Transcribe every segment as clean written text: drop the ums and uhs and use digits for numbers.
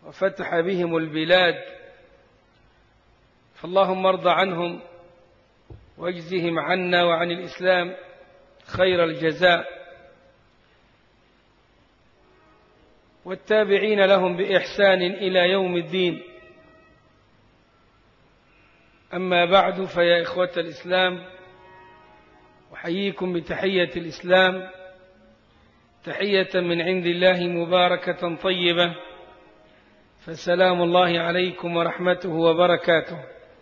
وفتح بهم البلاد، فاللهم ارض عنهم واجزهم عنا وعن الإسلام خير الجزاء، والتابعين لهم بإحسان إلى يوم الدين. أما بعد، فيا إخوة الإسلام، أحييكم بتحية الإسلام، تحية من عند الله مباركة طيبة، فسلام الله عليكم ورحمته وبركاته.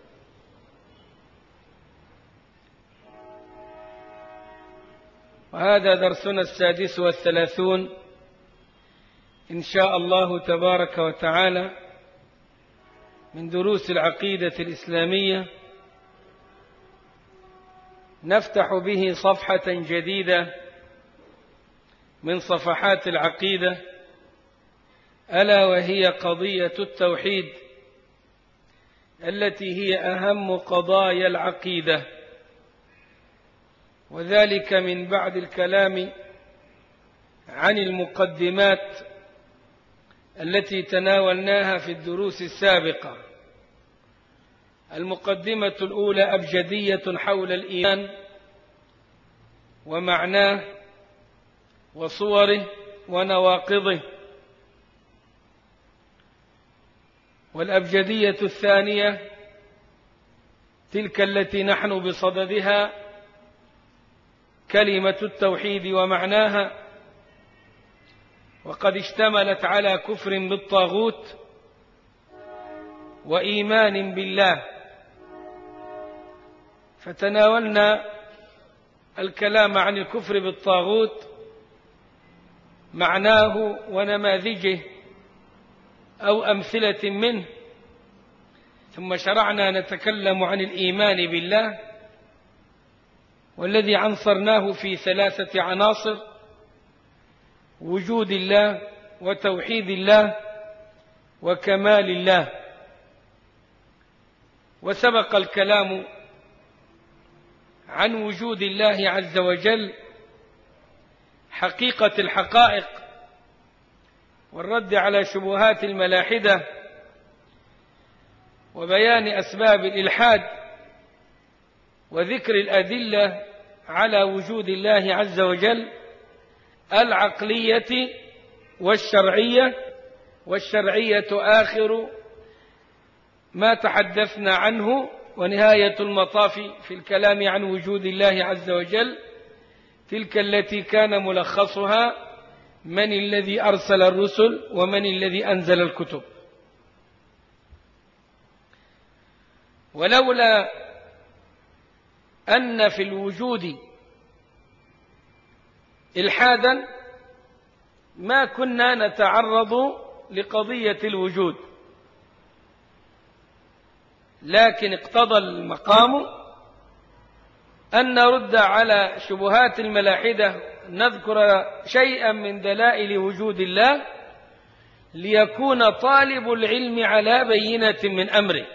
وهذا درسنا 36 إن شاء الله تبارك وتعالى من دروس العقيدة الإسلامية، نفتح به صفحة جديدة من صفحات العقيدة، ألا وهي قضية التوحيد، التي هي أهم قضايا العقيدة، وذلك من بعد الكلام عن المقدمات التي تناولناها في الدروس السابقة. المقدمة الأولى أبجدية حول الإيمان ومعناه وصوره ونواقضه، والأبجدية الثانية تلك التي نحن بصددها، كلمة التوحيد ومعناها، وقد اشتملت على كفر بالطاغوت وإيمان بالله. فتناولنا الكلام عن الكفر بالطاغوت، معناه ونماذجه أو أمثلة منه، ثم شرعنا نتكلم عن الإيمان بالله، والذي عنصرناه في 3 عناصر: وجود الله وتوحيد الله وكمال الله. وسبق الكلام عن وجود الله عز وجل، حقيقة الحقائق، والرد على شبهات الملاحدة، وبيان أسباب الإلحاد، وذكر الأدلة على وجود الله عز وجل العقلية والشرعية، والشرعية آخر ما تحدثنا عنه، ونهاية المطاف في الكلام عن وجود الله عز وجل تلك التي كان ملخصها: من الذي أرسل الرسل ومن الذي أنزل الكتب. ولولا أن في الوجود إلحادا ما كنا نتعرض لقضية الوجود، لكن اقتضى المقام أن نرد على شبهات الملاحدة، نذكر شيئا من دلائل وجود الله، ليكون طالب العلم على بينة من أمره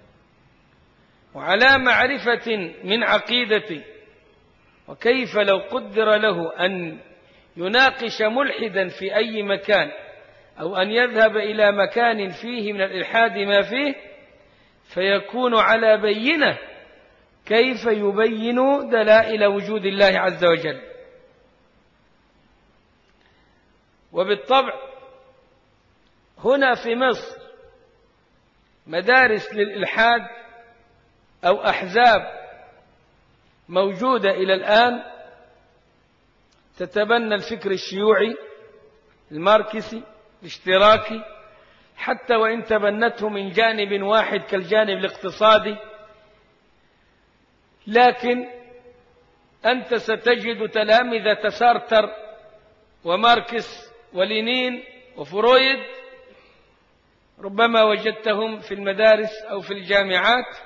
وعلى معرفة من عقيدته. وكيف لو قدر له أن يناقش ملحدا في أي مكان، أو أن يذهب إلى مكان فيه من الإلحاد ما فيه، فيكون على بينة كيف يبين دلائل وجود الله عز وجل. وبالطبع هنا في مصر مدارس للإلحاد أو أحزاب موجودة إلى الآن تتبنى الفكر الشيوعي الماركسي الاشتراكي، حتى وإن تبنته من جانب واحد كالجانب الاقتصادي، لكن أنت ستجد تلامذة سارتر وماركس ولينين وفرويد ربما وجدتهم في المدارس أو في الجامعات،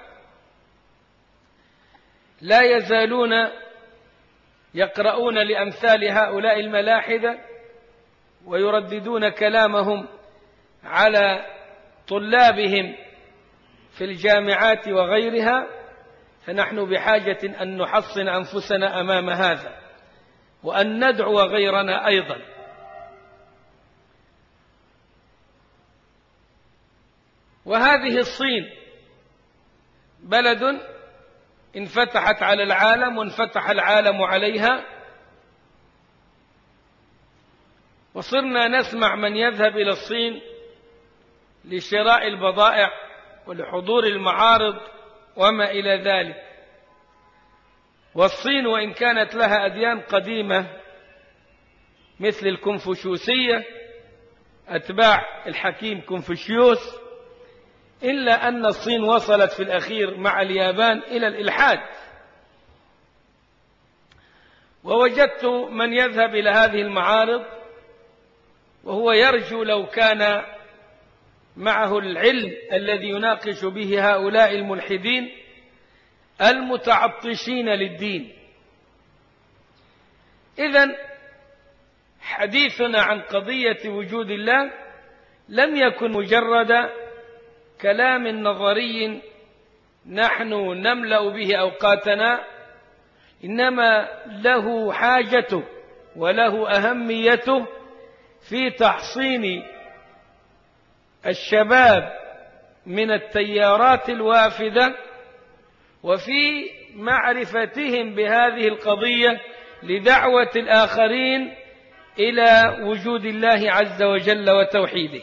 لا يزالون يقرؤون لأمثال هؤلاء الملاحدة ويرددون كلامهم على طلابهم في الجامعات وغيرها. فنحن بحاجة أن نحصن أنفسنا أمام هذا، وأن ندعو غيرنا أيضا. وهذه الصين بلد انفتحت على العالم وانفتح العالم عليها، وصرنا نسمع من يذهب إلى الصين لشراء البضائع ولحضور المعارض وما إلى ذلك. والصين وإن كانت لها أديان قديمة مثل الكونفوشيوسية أتباع الحكيم كونفوشيوس، إلا أن الصين وصلت في الأخير مع اليابان إلى الإلحاد. ووجدت من يذهب إلى هذه المعارض وهو يرجو لو كان معه العلم الذي يناقش به هؤلاء الملحدين المتعطشين للدين. إذن حديثنا عن قضية وجود الله لم يكن مجرد كلام نظري نحن نملأ به أوقاتنا، إنما له حاجته وله أهميته في تحصين الشباب من التيارات الوافدة وفي معرفتهم بهذه القضية لدعوة الآخرين إلى وجود الله عز وجل وتوحيده.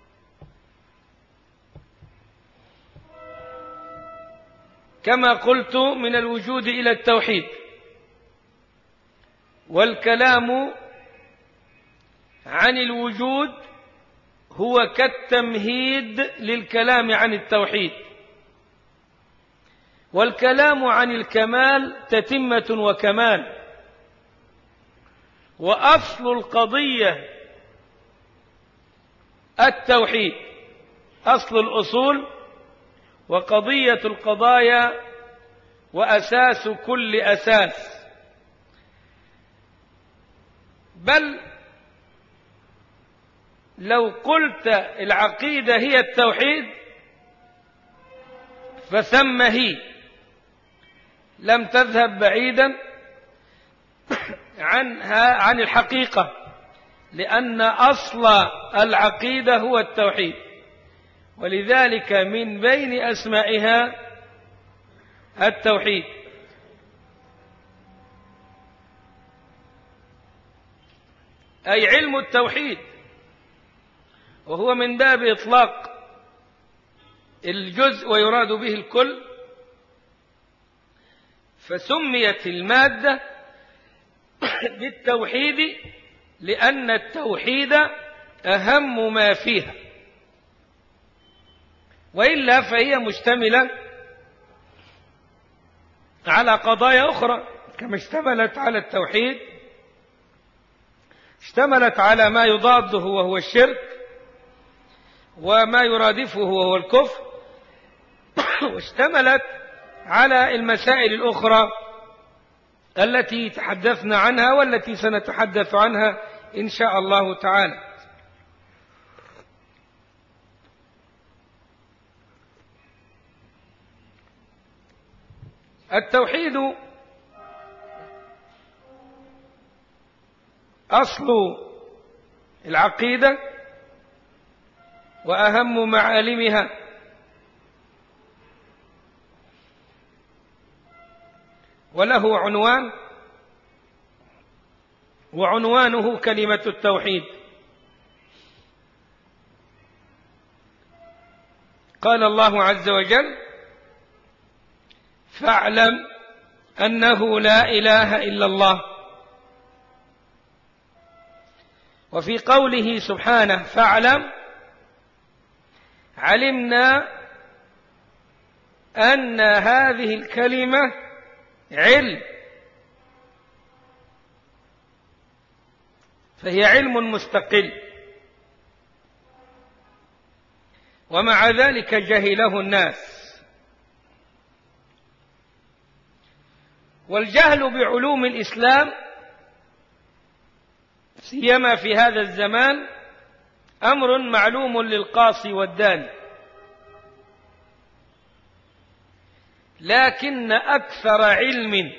كما قلت من الوجود إلى التوحيد، والكلام عن الوجود هو كالتمهيد للكلام عن التوحيد، والكلام عن الكمال تتمة وكمال. وأصل القضية التوحيد، أصل الأصول وقضية القضايا وأساس كل أساس. بل لو قلت العقيدة هي التوحيد فثم هي، لم تذهب بعيدا عن الحقيقة، لأن أصل العقيدة هو التوحيد، ولذلك من بين أسمائها التوحيد. أي علم التوحيد، وهو من باب إطلاق الجزء ويراد به الكل، فسميت المادة بالتوحيد لأن التوحيد أهم ما فيها، وإلا فهي مشتملة على قضايا أخرى كما اشتملت على التوحيد، اشتملت على ما يضاده وهو الشرك وما يرادفه وهو الكفر، واشتملت على المسائل الأخرى التي تحدثنا عنها والتي سنتحدث عنها إن شاء الله تعالى. التوحيد أصل العقيدة وأهم معالمها، وله عنوان، وعنوانه كلمة التوحيد. قال الله عز وجل: فاعلم أنه لا إله إلا الله. وفي قوله سبحانه فاعلم علمنا أن هذه الكلمة علم، فهي علم مستقل، ومع ذلك جهله الناس. والجهل بعلوم الإسلام سيما في هذا الزمان أمر معلوم للقاصي والداني، لكن أكثر علم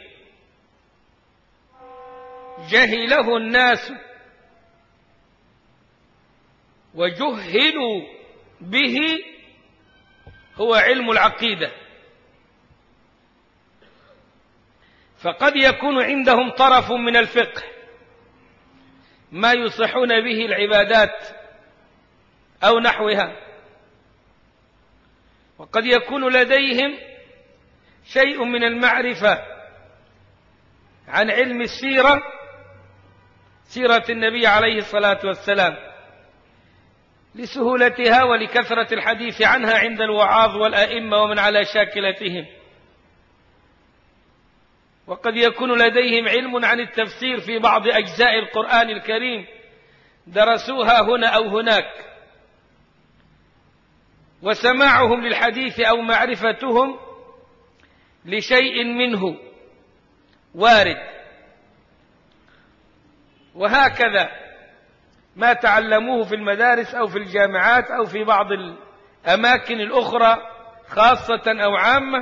جهله الناس وجهلوا به هو علم العقيدة. فقد يكون عندهم طرف من الفقه ما يصحون به العبادات أو نحوها، وقد يكون لديهم شيء من المعرفة عن علم السيرة، سيرة النبي عليه الصلاة والسلام، لسهولتها ولكثرة الحديث عنها عند الوعاظ والأئمة ومن على شاكلتهم. وقد يكون لديهم علم عن التفسير في بعض أجزاء القرآن الكريم درسوها هنا أو هناك، وسماعهم للحديث أو معرفتهم لشيء منه وارد. وهكذا ما تعلموه في المدارس أو في الجامعات أو في بعض الأماكن الأخرى خاصة أو عامة.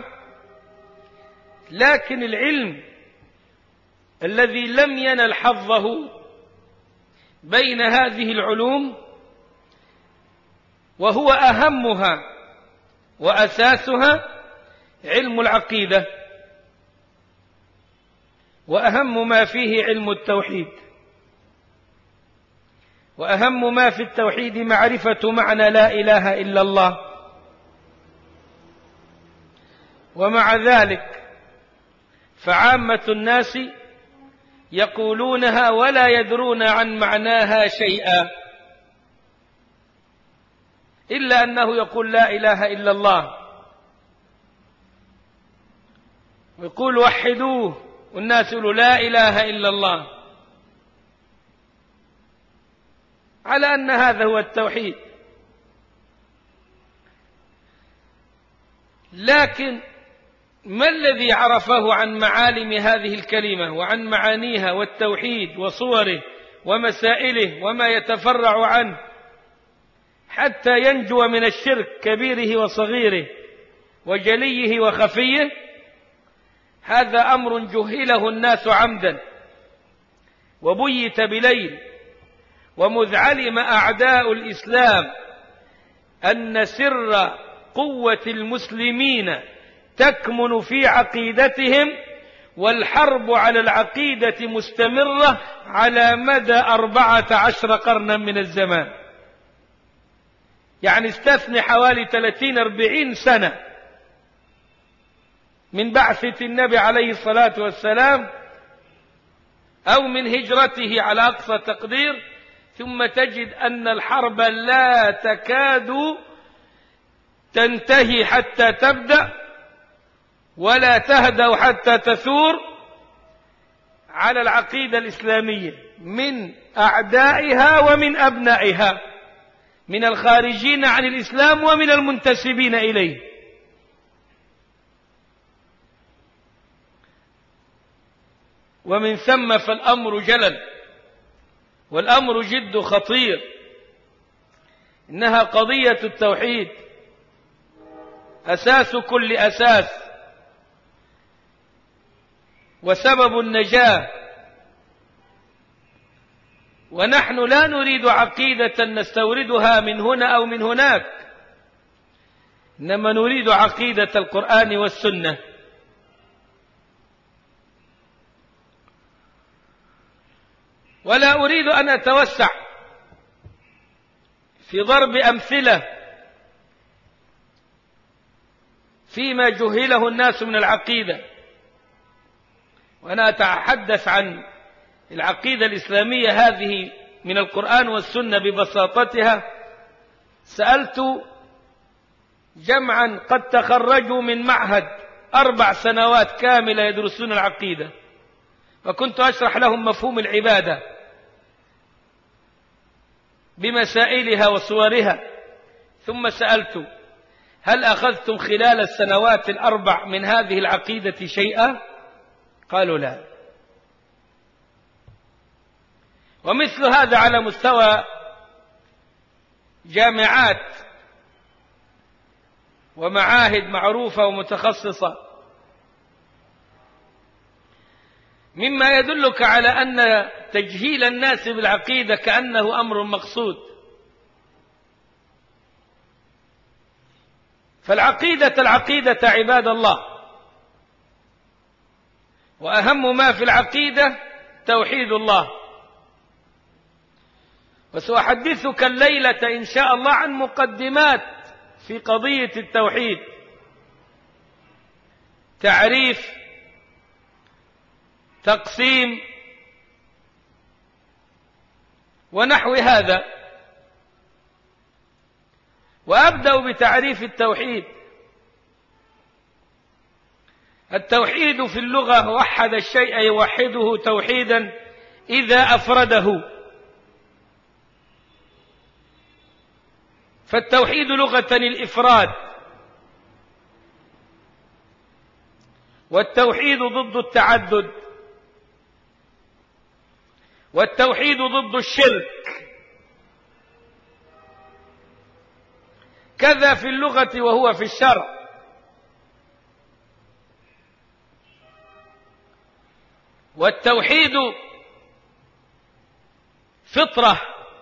لكن العلم الذي لم ينل حظه بين هذه العلوم، وهو أهمها وأساسها، علم العقيدة، وأهم ما فيه علم التوحيد. وأهم ما في التوحيد معرفة معنى لا إله إلا الله. ومع ذلك فعامة الناس يقولونها ولا يدرون عن معناها شيئا، إلا أنه يقول لا إله إلا الله، ويقول وحدوه، والناس يقولوا لا إله إلا الله، على أن هذا هو التوحيد. لكن ما الذي عرفه عن معالم هذه الكلمة وعن معانيها والتوحيد وصوره ومسائله وما يتفرع عنه حتى ينجو من الشرك كبيره وصغيره وجليه وخفيه؟ هذا أمر جهله الناس عمدا وبيت بليل. ومذ علم أعداء الإسلام أن سر قوة المسلمين تكمن في عقيدتهم، والحرب على العقيدة مستمرة على مدى 14 قرنا من الزمان، يعني استثني حوالي 30-40 سنة من بعثة النبي عليه الصلاة والسلام أو من هجرته على أقصى تقدير، ثم تجد أن الحرب لا تكاد تنتهي حتى تبدأ، ولا تهدأ حتى تثور على العقيدة الإسلامية من أعدائها ومن أبنائها، من الخارجين عن الإسلام ومن المنتسبين إليه. ومن ثم فالأمر جلل، والأمر جد خطير. إنها قضية التوحيد أساس كل أساس وسبب النجاة. ونحن لا نريد عقيدة نستوردها من هنا أو من هناك، إنما نريد عقيدة القرآن والسنة. ولا أريد أن أتوسع في ضرب أمثلة فيما جهله الناس من العقيدة، وأنا أتحدث عن العقيدة الإسلامية هذه من القرآن والسنة ببساطتها. سألت جمعا قد تخرجوا من معهد 4 سنوات كاملة يدرسون العقيدة، وكنت أشرح لهم مفهوم العبادة بمسائلها وصورها، ثم سألت هل أخذتم خلال السنوات 4 من هذه العقيدة شيئا؟ قالوا لا. ومثل هذا على مستوى جامعات ومعاهد معروفة ومتخصصة، مما يدلك على أن تجهيل الناس بالعقيدة كأنه أمر مقصود. العقيدة عباد الله، وأهم ما في العقيدة توحيد الله. وسأحدثك الليلة إن شاء الله عن مقدمات في قضية التوحيد، تعريف، تقسيم، ونحو هذا. وأبدأ بتعريف التوحيد. التوحيد في اللغة وحد الشيء يوحده توحيدا إذا أفرده. فالتوحيد لغة الإفراد، والتوحيد ضد التعدد، والتوحيد ضد الشرك، كذا في اللغة وهو في الشرع. والتوحيد فطرة،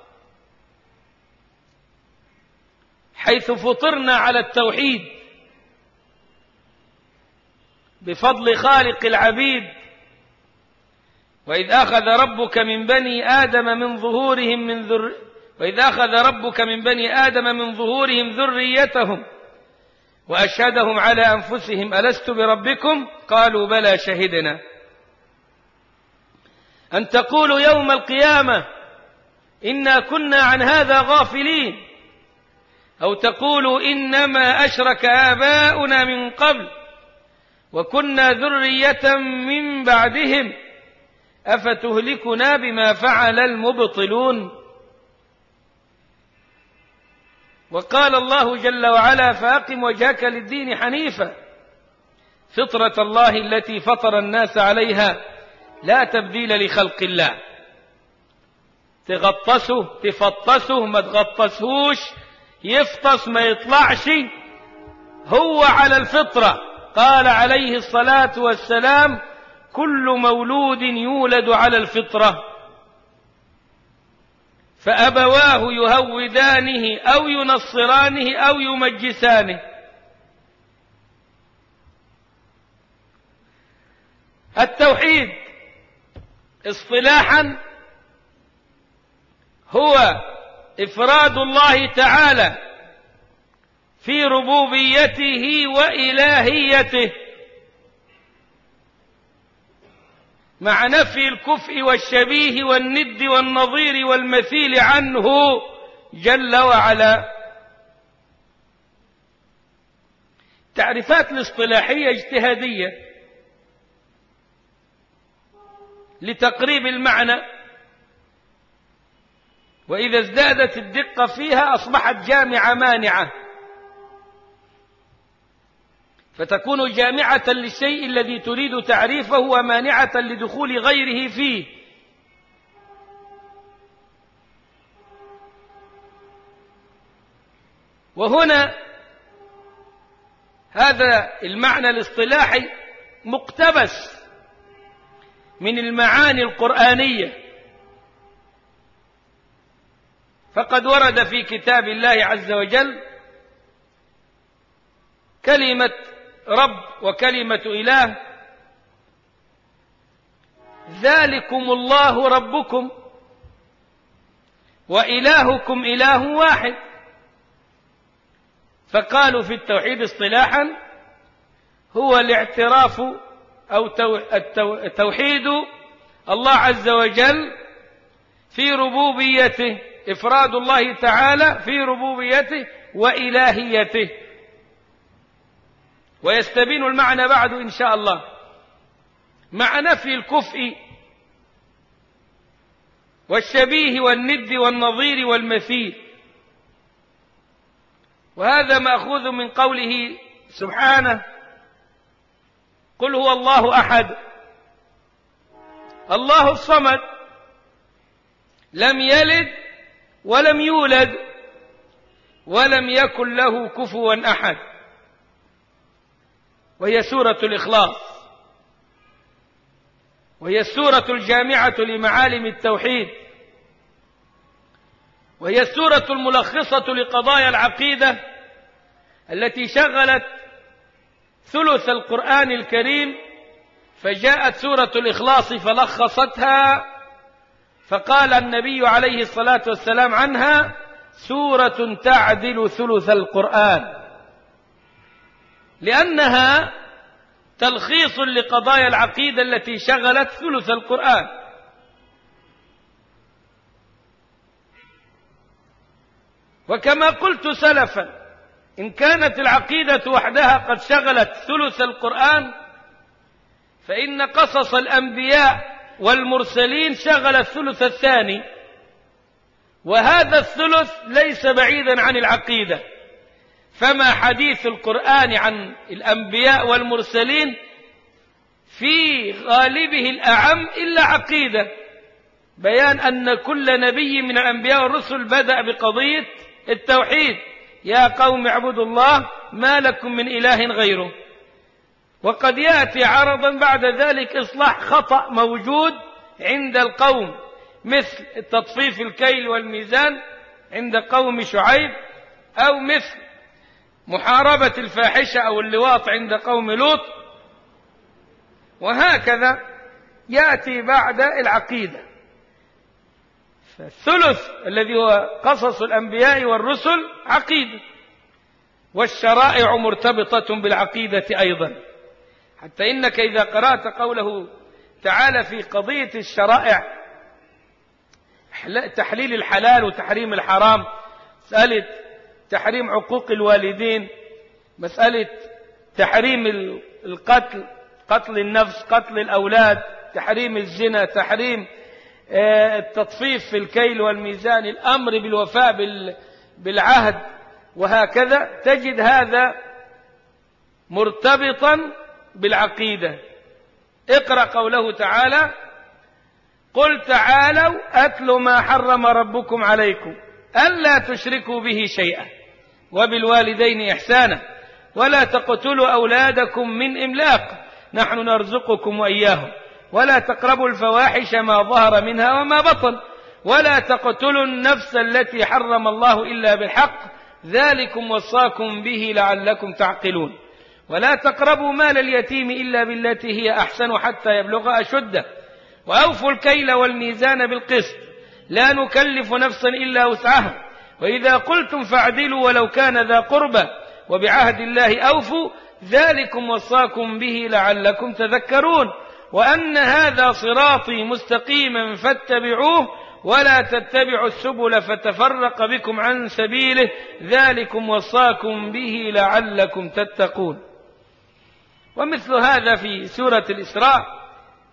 حيث فطرنا على التوحيد بفضل خالق العبيد. وإذ أخذ ربك من بني آدم من ظهورهم ذريتهم وأشهدهم على أنفسهم ألست بربكم قالوا بلى شهدنا أن تقولوا يوم القيامة إنا كنا عن هذا غافلين، أو تقولوا إنما أشرك آباؤنا من قبل وكنا ذرية من بعدهم أفتهلكنا بما فعل المبطلون. وقال الله جل وعلا فأقم وجهك للدين حنيفا فطرة الله التي فطر الناس عليها لا تبديل لخلق الله. تغطسه تفطسه ما تغطسهوش يفطس ما يطلعش، هو على الفطرة. قال عليه الصلاة والسلام كل مولود يولد على الفطرة فأبواه يهودانه أو ينصرانه أو يمجسانه. التوحيد اصطلاحا هو إفراد الله تعالى في ربوبيته وإلهيته مع نفي الكفء والشبيه والند والنظير والمثيل عنه جل وعلا. تعريفات الاصطلاحية اجتهادية لتقريب المعنى، وإذا ازدادت الدقة فيها أصبحت جامعة مانعة، فتكون جامعة للشيء الذي تريد تعريفه ومانعة لدخول غيره فيه. وهنا هذا المعنى الاصطلاحي مقتبس من المعاني القرآنية، فقد ورد في كتاب الله عز وجل كلمة رب وكلمة إله، ذلكم الله ربكم وإلهكم إله واحد. فقالوا في التوحيد اصطلاحا هو الاعتراف أو توحيد الله عز وجل في ربوبيته، إفراد الله تعالى في ربوبيته وإلهيته. ويستبين المعنى بعد إن شاء الله مع نفي الكفء والشبيه والند والنظير والمثيل. وهذا مأخوذ من قوله سبحانه قل هو الله أحد الله الصمد لم يلد ولم يولد ولم يكن له كفوا أحد. وهي سورة الإخلاص، وهي السورة الجامعة لمعالم التوحيد، وهي السورة الملخصة لقضايا العقيدة التي شغلت ثلث القرآن الكريم، فجاءت سورة الإخلاص فلخصتها، فقال النبي عليه الصلاة والسلام عنها: سورة تعدل ثلث القرآن، لأنها تلخيص لقضايا العقيدة التي شغلت ثلث القرآن. وكما قلت سلفا، إن كانت العقيدة وحدها قد شغلت ثلث القرآن، فإن قصص الأنبياء والمرسلين شغل الثلث الثاني، وهذا الثلث ليس بعيدا عن العقيدة. فما حديث القرآن عن الأنبياء والمرسلين في غالبه الأعم إلا عقيدة، بيان أن كل نبي من الأنبياء والرسل بدأ بقضية التوحيد: يا قوم اعبدوا الله ما لكم من إله غيره. وقد يأتي عرضا بعد ذلك إصلاح خطأ موجود عند القوم، مثل تطفيف الكيل والميزان عند قوم شعيب، أو مثل محاربة الفاحشة أو اللواط عند قوم لوط، وهكذا يأتي بعد العقيدة. فالثلث الذي هو قصص الأنبياء والرسل عقيدة، والشرائع مرتبطة بالعقيدة أيضا، حتى إنك إذا قرأت قوله تعالى في قضية الشرائع، تحليل الحلال وتحريم الحرام، مسألة تحريم عقوق الوالدين، مسألة تحريم القتل، قتل النفس، قتل الأولاد، تحريم الزنا، تحريم التطفيف في الكيل والميزان، الأمر بالوفاء بالعهد، وهكذا تجد هذا مرتبطا بالعقيدة. اقرأ قوله تعالى: قل تعالوا أتل ما حرم ربكم عليكم ألا تشركوا به شيئا وبالوالدين إحسانا ولا تقتلوا أولادكم من إملاق نحن نرزقكم وإياهم ولا تقربوا الفواحش ما ظهر منها وما بطن ولا تقتلوا النفس التي حرم الله إلا بالحق ذلكم وصاكم به لعلكم تعقلون ولا تقربوا مال اليتيم إلا بالتي هي أحسن حتى يبلغ أشده وأوفوا الكيل والميزان بالقسط لا نكلف نفسا إلا وسعها وإذا قلتم فاعدلوا ولو كان ذا قربى وبعهد الله أوفوا ذلكم وصاكم به لعلكم تذكرون وأن هذا صراطي مستقيما فاتبعوه ولا تتبعوا السبل فتفرق بكم عن سبيله ذلكم وصاكم به لعلكم تتقون. ومثل هذا في سورة الإسراء: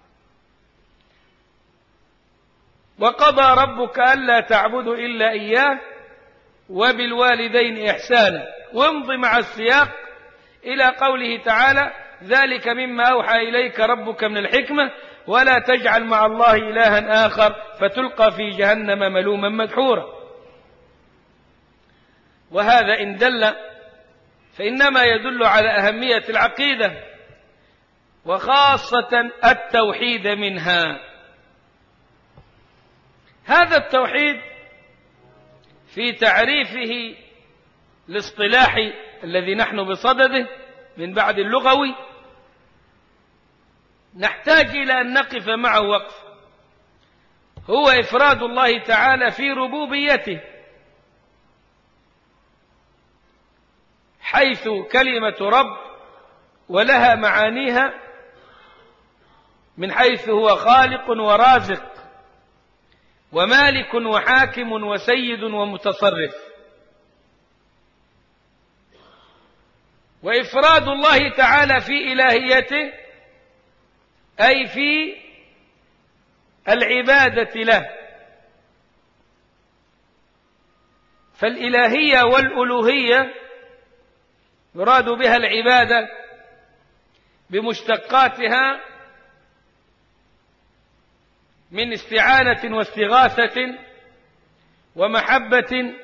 وقضى ربك ألا تعبدوا إلا إياه وبالوالدين إحسانا، وامض مع السياق إلى قوله تعالى: ذلك مما أوحى إليك ربك من الحكمة ولا تجعل مع الله إلها آخر فتلقى في جهنم ملوما مدحورا. وهذا إن دل فإنما يدل على أهمية العقيدة وخاصة التوحيد منها. هذا التوحيد في تعريفه الاصطلاحي الذي نحن بصدده من بعد اللغوي نحتاج إلى أن نقف معه وقف، هو إفراد الله تعالى في ربوبيته، حيث كلمة رب ولها معانيها من حيث هو خالق ورازق ومالك وحاكم وسيد ومتصرف. وإفراد الله تعالى في إلهيته أي في العبادة له، فالإلهية والألوهية يراد بها العبادة بمشتقاتها من استعانة واستغاثة ومحبة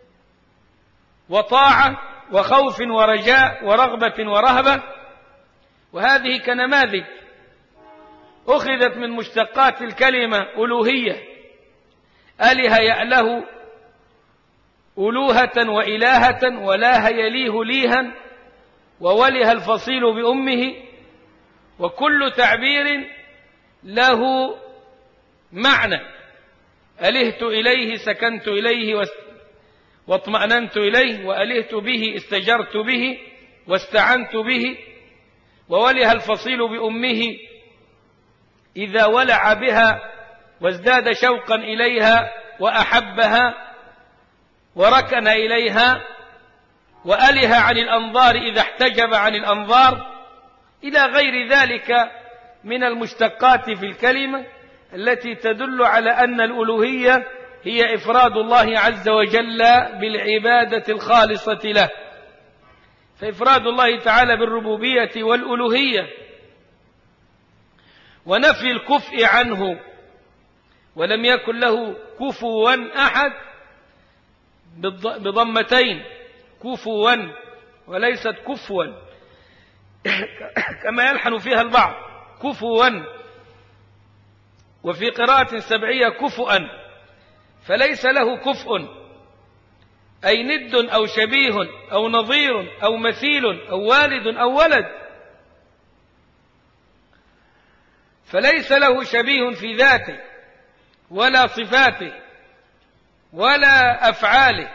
وطاعة وخوف ورجاء ورغبة ورهبة، وهذه كنماذج أخذت من مشتقات الكلمة ألوهية: أله يأله ألوهة وإلهة، ولاها يليه ليها، ووله الفصيل بأمه، وكل تعبير له معنى. ألهت إليه، سكنت إليه واطمأننت إليه، وألهت به، استجرت به واستعنت به. ووله الفصيل بأمه إذا ولع بها وازداد شوقا إليها وأحبها وركن إليها، وأله عن الأنظار إذا احتجب عن الأنظار، إلى غير ذلك من المشتقات في الكلمة التي تدل على أن الألوهية هي إفراد الله عز وجل بالعبادة الخالصة له. فإفراد الله تعالى بالربوبية والألوهية، ونفي الكفء عنه، ولم يكن له كفوا أحد بضمتين، كفوا وليست كفوا كما يلحن فيها البعض، كفوا، وفي قراءة سبعية كفؤا، فليس له كفء، أي ند أو شبيه أو نظير أو مثيل أو والد أو ولد، فليس له شبيه في ذاته ولا صفاته ولا أفعاله،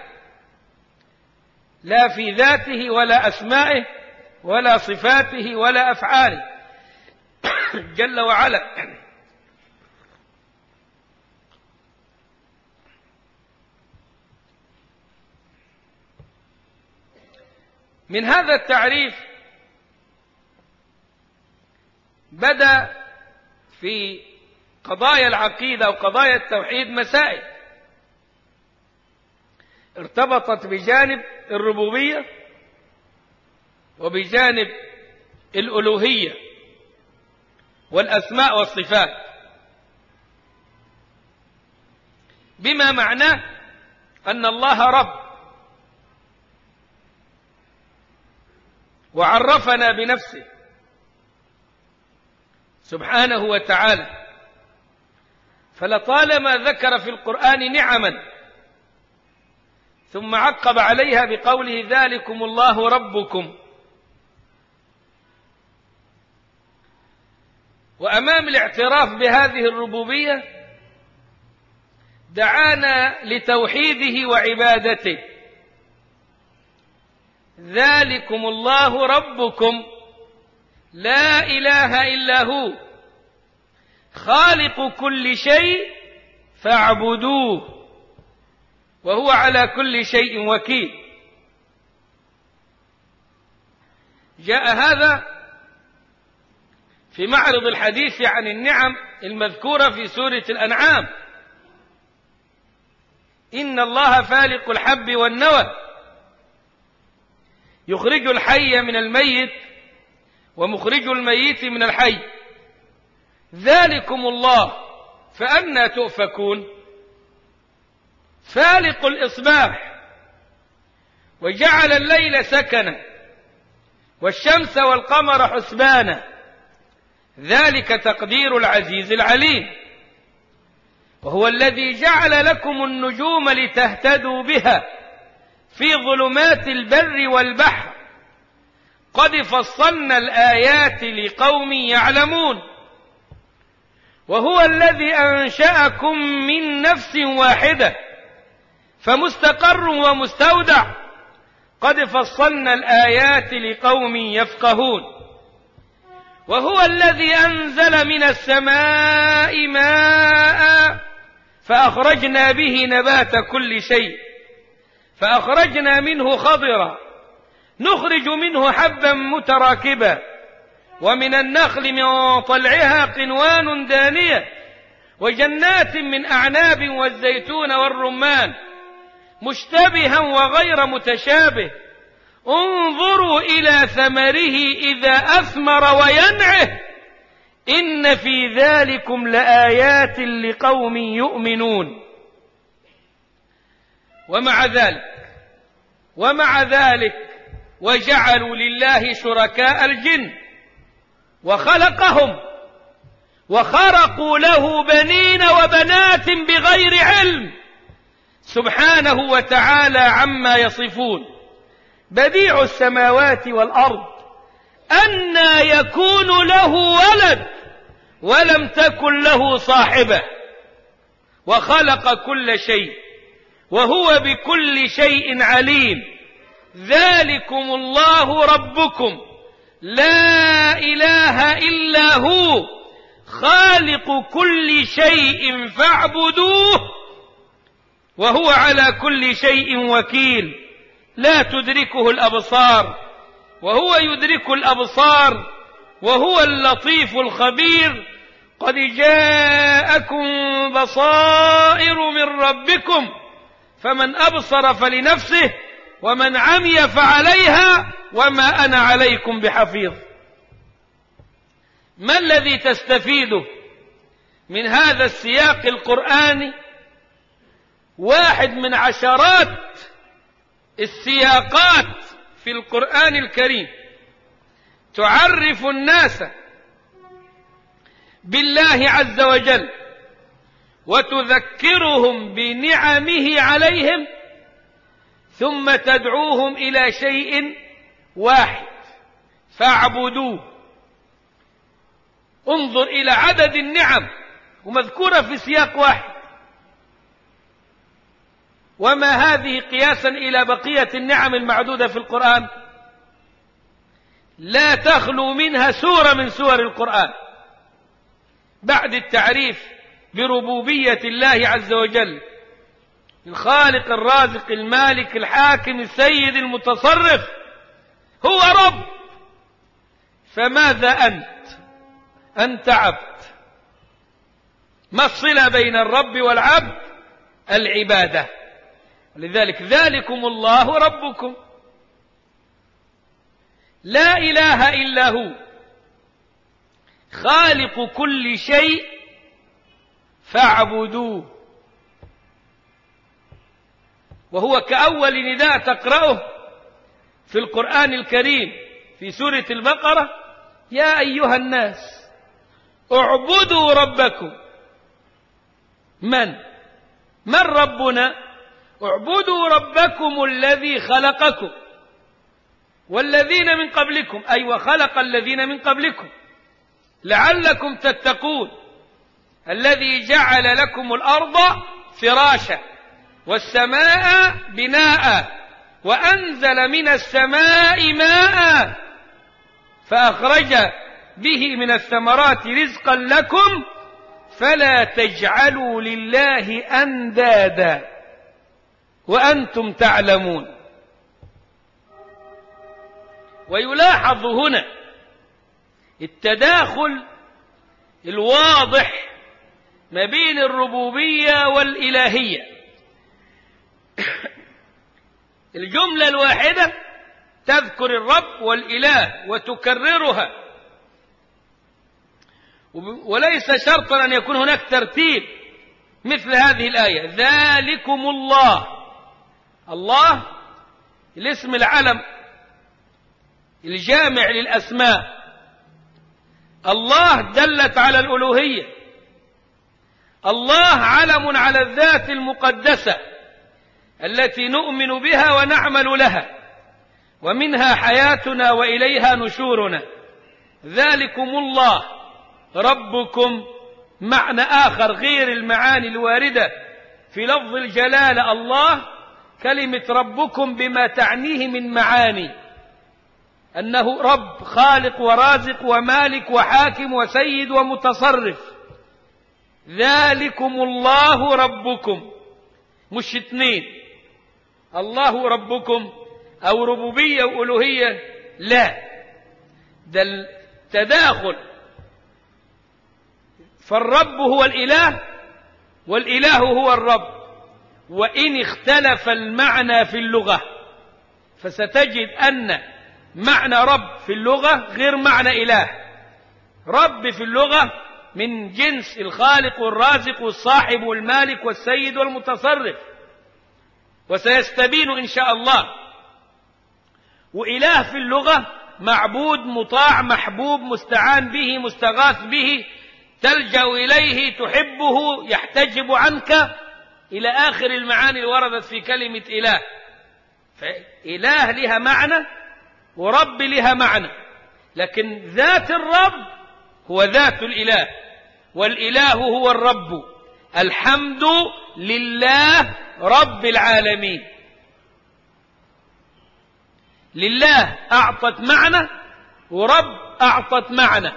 لا في ذاته ولا أسمائه ولا صفاته ولا أفعاله جل وعلا. من هذا التعريف بدأ في قضايا العقيدة وقضايا التوحيد مسائل ارتبطت بجانب الربوبية وبجانب الألوهية والأسماء والصفات، بما معناه أن الله رب، وعرفنا بنفسه سبحانه وتعالى، فلطالما ذكر في القرآن نعما ثم عقب عليها بقوله ذلكم الله ربكم. وأمام الاعتراف بهذه الربوبية دعانا لتوحيده وعبادته. ذلكم الله ربكم لا إله إلا هو خالق كل شيء فاعبدوه وهو على كل شيء وكيل. جاء هذا في معرض الحديث عن النعم المذكورة في سورة الأنعام: إن الله فالق الحب والنوى يخرج الحي من الميت ومخرج الميت من الحي ذلكم الله فأنى تؤفكون. فالق الإصباح وجعل الليل سكنا والشمس والقمر حسبانا ذلك تقدير العزيز العليم. وهو الذي جعل لكم النجوم لتهتدوا بها في ظلمات البر والبحر قد فصلنا الآيات لقوم يعلمون. وهو الذي أنشأكم من نفس واحدة فمستقر ومستودع قد فصلنا الآيات لقوم يفقهون. وهو الذي أنزل من السماء ماء فأخرجنا به نبات كل شيء فأخرجنا منه خضرا نخرج منه حبا متراكبا ومن النخل من طلعها قنوان دانية وجنات من أعناب والزيتون والرمان مشتبها وغير متشابه انظروا إلى ثمره إذا أثمر وينعه إن في ذلكم لآيات لقوم يؤمنون. ومع ذلك وجعلوا لله شركاء الجن وخلقهم وخرقوا له بنين وبنات بغير علم سبحانه وتعالى عما يصفون. بديع السماوات والأرض أنى يكون له ولد ولم تكن له صاحبة وخلق كل شيء وهو بكل شيء عليم. ذلكم الله ربكم لا إله إلا هو خالق كل شيء فاعبدوه وهو على كل شيء وكيل. لا تدركه الأبصار وهو يدرك الأبصار وهو اللطيف الخبير. قد جاءكم بصائر من ربكم فمن أبصر فلنفسه ومن عمي فعليها وما أنا عليكم بحفيظ. ما الذي تستفيده من هذا السياق القرآني؟ واحد من عشرات السياقات في القرآن الكريم تعرف الناس بالله عز وجل وتذكرهم بنعمه عليهم ثم تدعوهم إلى شيء واحد فاعبدوه. انظر إلى عدد النعم ومذكورة في سياق واحد، وما هذه قياسا إلى بقية النعم المعدودة في القرآن؟ لا تخلو منها سورة من سور القرآن. بعد التعريف بربوبية الله عز وجل الخالق الرازق المالك الحاكم السيد المتصرف، هو رب. فماذا أنت عبد. ما الصلة بين الرب والعبد؟ العبادة. لذلك ذلكم الله ربكم لا إله إلا هو خالق كل شيء فاعبدوه. وهو كأول نداء تقرأه في القرآن الكريم في سورة البقرة: يا أيها الناس اعبدوا ربكم. من ربنا؟ اعبدوا ربكم الذي خلقكم والذين من قبلكم، أي وخلق الذين من قبلكم لعلكم تتقون. الذي جعل لكم الأرض فراشا والسماء بناء وأنزل من السماء ماء فأخرج به من الثمرات رزقا لكم فلا تجعلوا لله أندادا وأنتم تعلمون. ويلاحظ هنا التداخل الواضح ما بين الربوبية والإلهية. الجملة الواحدة تذكر الرب والإله وتكررها، وليس شرطا أن يكون هناك ترتيب مثل هذه الآية. ذلكم الله. الله الاسم العلم الجامع للأسماء. الله دلت على الألوهية. الله علم على الذات المقدسة التي نؤمن بها ونعمل لها ومنها حياتنا وإليها نشورنا. ذلكم الله ربكم معنى آخر غير المعاني الواردة في لفظ الجلالة الله. كلمة ربكم بما تعنيه من معاني: أنه رب خالق ورازق ومالك وحاكم وسيد ومتصرف. ذلكم الله ربكم، مش اثنين، الله ربكم أو ربوبية وألوهية، لا، ده التداخل. فالرب هو الإله والإله هو الرب. وإن اختلف المعنى في اللغة فستجد أن معنى رب في اللغة غير معنى إله. رب في اللغة من جنس الخالق والرازق والصاحب والمالك والسيد والمتصرف، وسيستبين إن شاء الله. وإله في اللغة معبود مطاع محبوب مستعان به مستغاث به تلجأ إليه تحبه يحتجب عنك إلى آخر المعاني اللي وردت في كلمة إله. فإله لها معنى ورب لها معنى، لكن ذات الرب هو ذات الإله، والإله هو الرب. الحمد لله رب العالمين. لله أعطت معنى ورب أعطت معنى.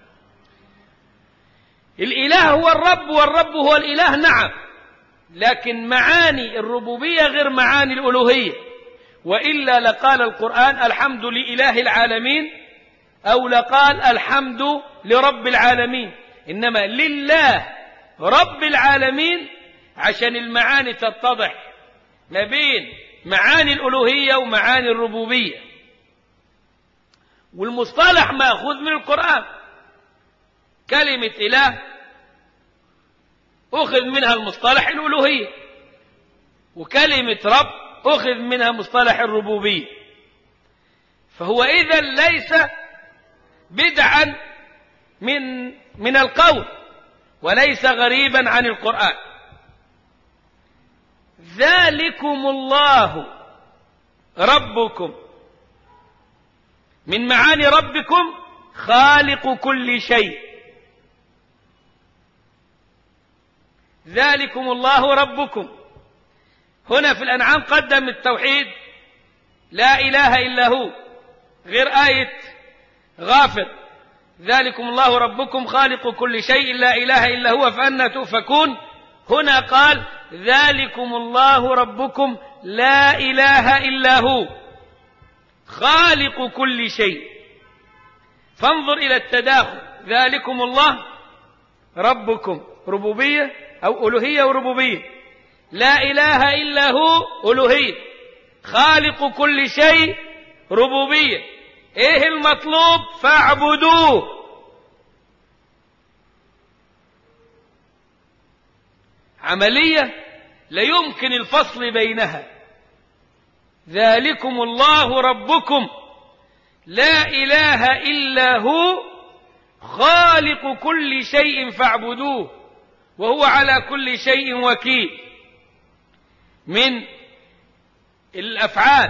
الإله هو الرب والرب هو الإله، نعم، لكن معاني الربوبية غير معاني الألوهية، وإلا لقال القرآن الحمد لإله العالمين أو لقال الحمد لرب العالمين، إنما لله رب العالمين عشان المعاني تتضح ما بين معاني الألوهية ومعاني الربوبية. والمصطلح مأخوذ من القرآن. كلمة إله أخذ منها المصطلح الألوهية، وكلمة رب أخذ منها مصطلح الربوبية. فهو إذن ليس بدعا من القول، وليس غريبا عن القرآن. ذلكم الله ربكم، من معاني ربكم خالق كل شيء. ذلكم الله ربكم. هنا في الأنعام قدم التوحيد، لا إله إلا هو، غير آية غافر. ذلكم الله ربكم خالق كل شيء لا إله إلا هو فأنى تؤفكون. هنا قال ذلكم الله ربكم لا إله إلا هو خالق كل شيء. فانظر إلى التداخل. ذلكم الله ربكم ربوبية أو ألوهية وربوبية، لا إله إلا هو ألوهية، خالق كل شيء ربوبية. إيه المطلوب؟ فاعبدوه. عملية لا يمكن الفصل بينها. ذلكم الله ربكم لا إله إلا هو خالق كل شيء فاعبدوه وهو على كل شيء وكيل. من الأفعال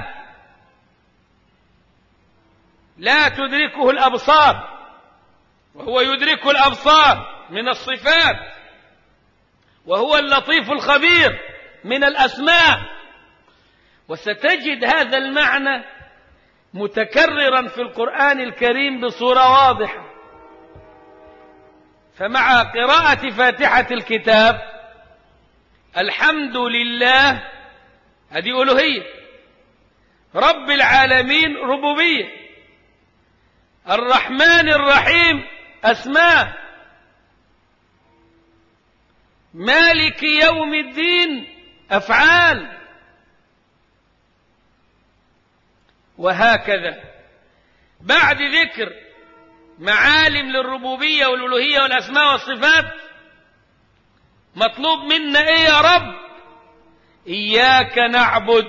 لا تدركه الأبصار وهو يدرك الأبصار. من الصفات وهو اللطيف الخبير. من الأسماء. وستجد هذا المعنى متكررا في القرآن الكريم بصورة واضحة. فمع قراءة فاتحة الكتاب الحمد لله هذه ألوهية، رب العالمين ربوبية، الرحمن الرحيم أسماء، مالك يوم الدين أفعال، وهكذا. بعد ذكر معالم للربوبية والألوهية والأسماء والصفات مطلوب منا إيه يا رب؟ إياك نعبد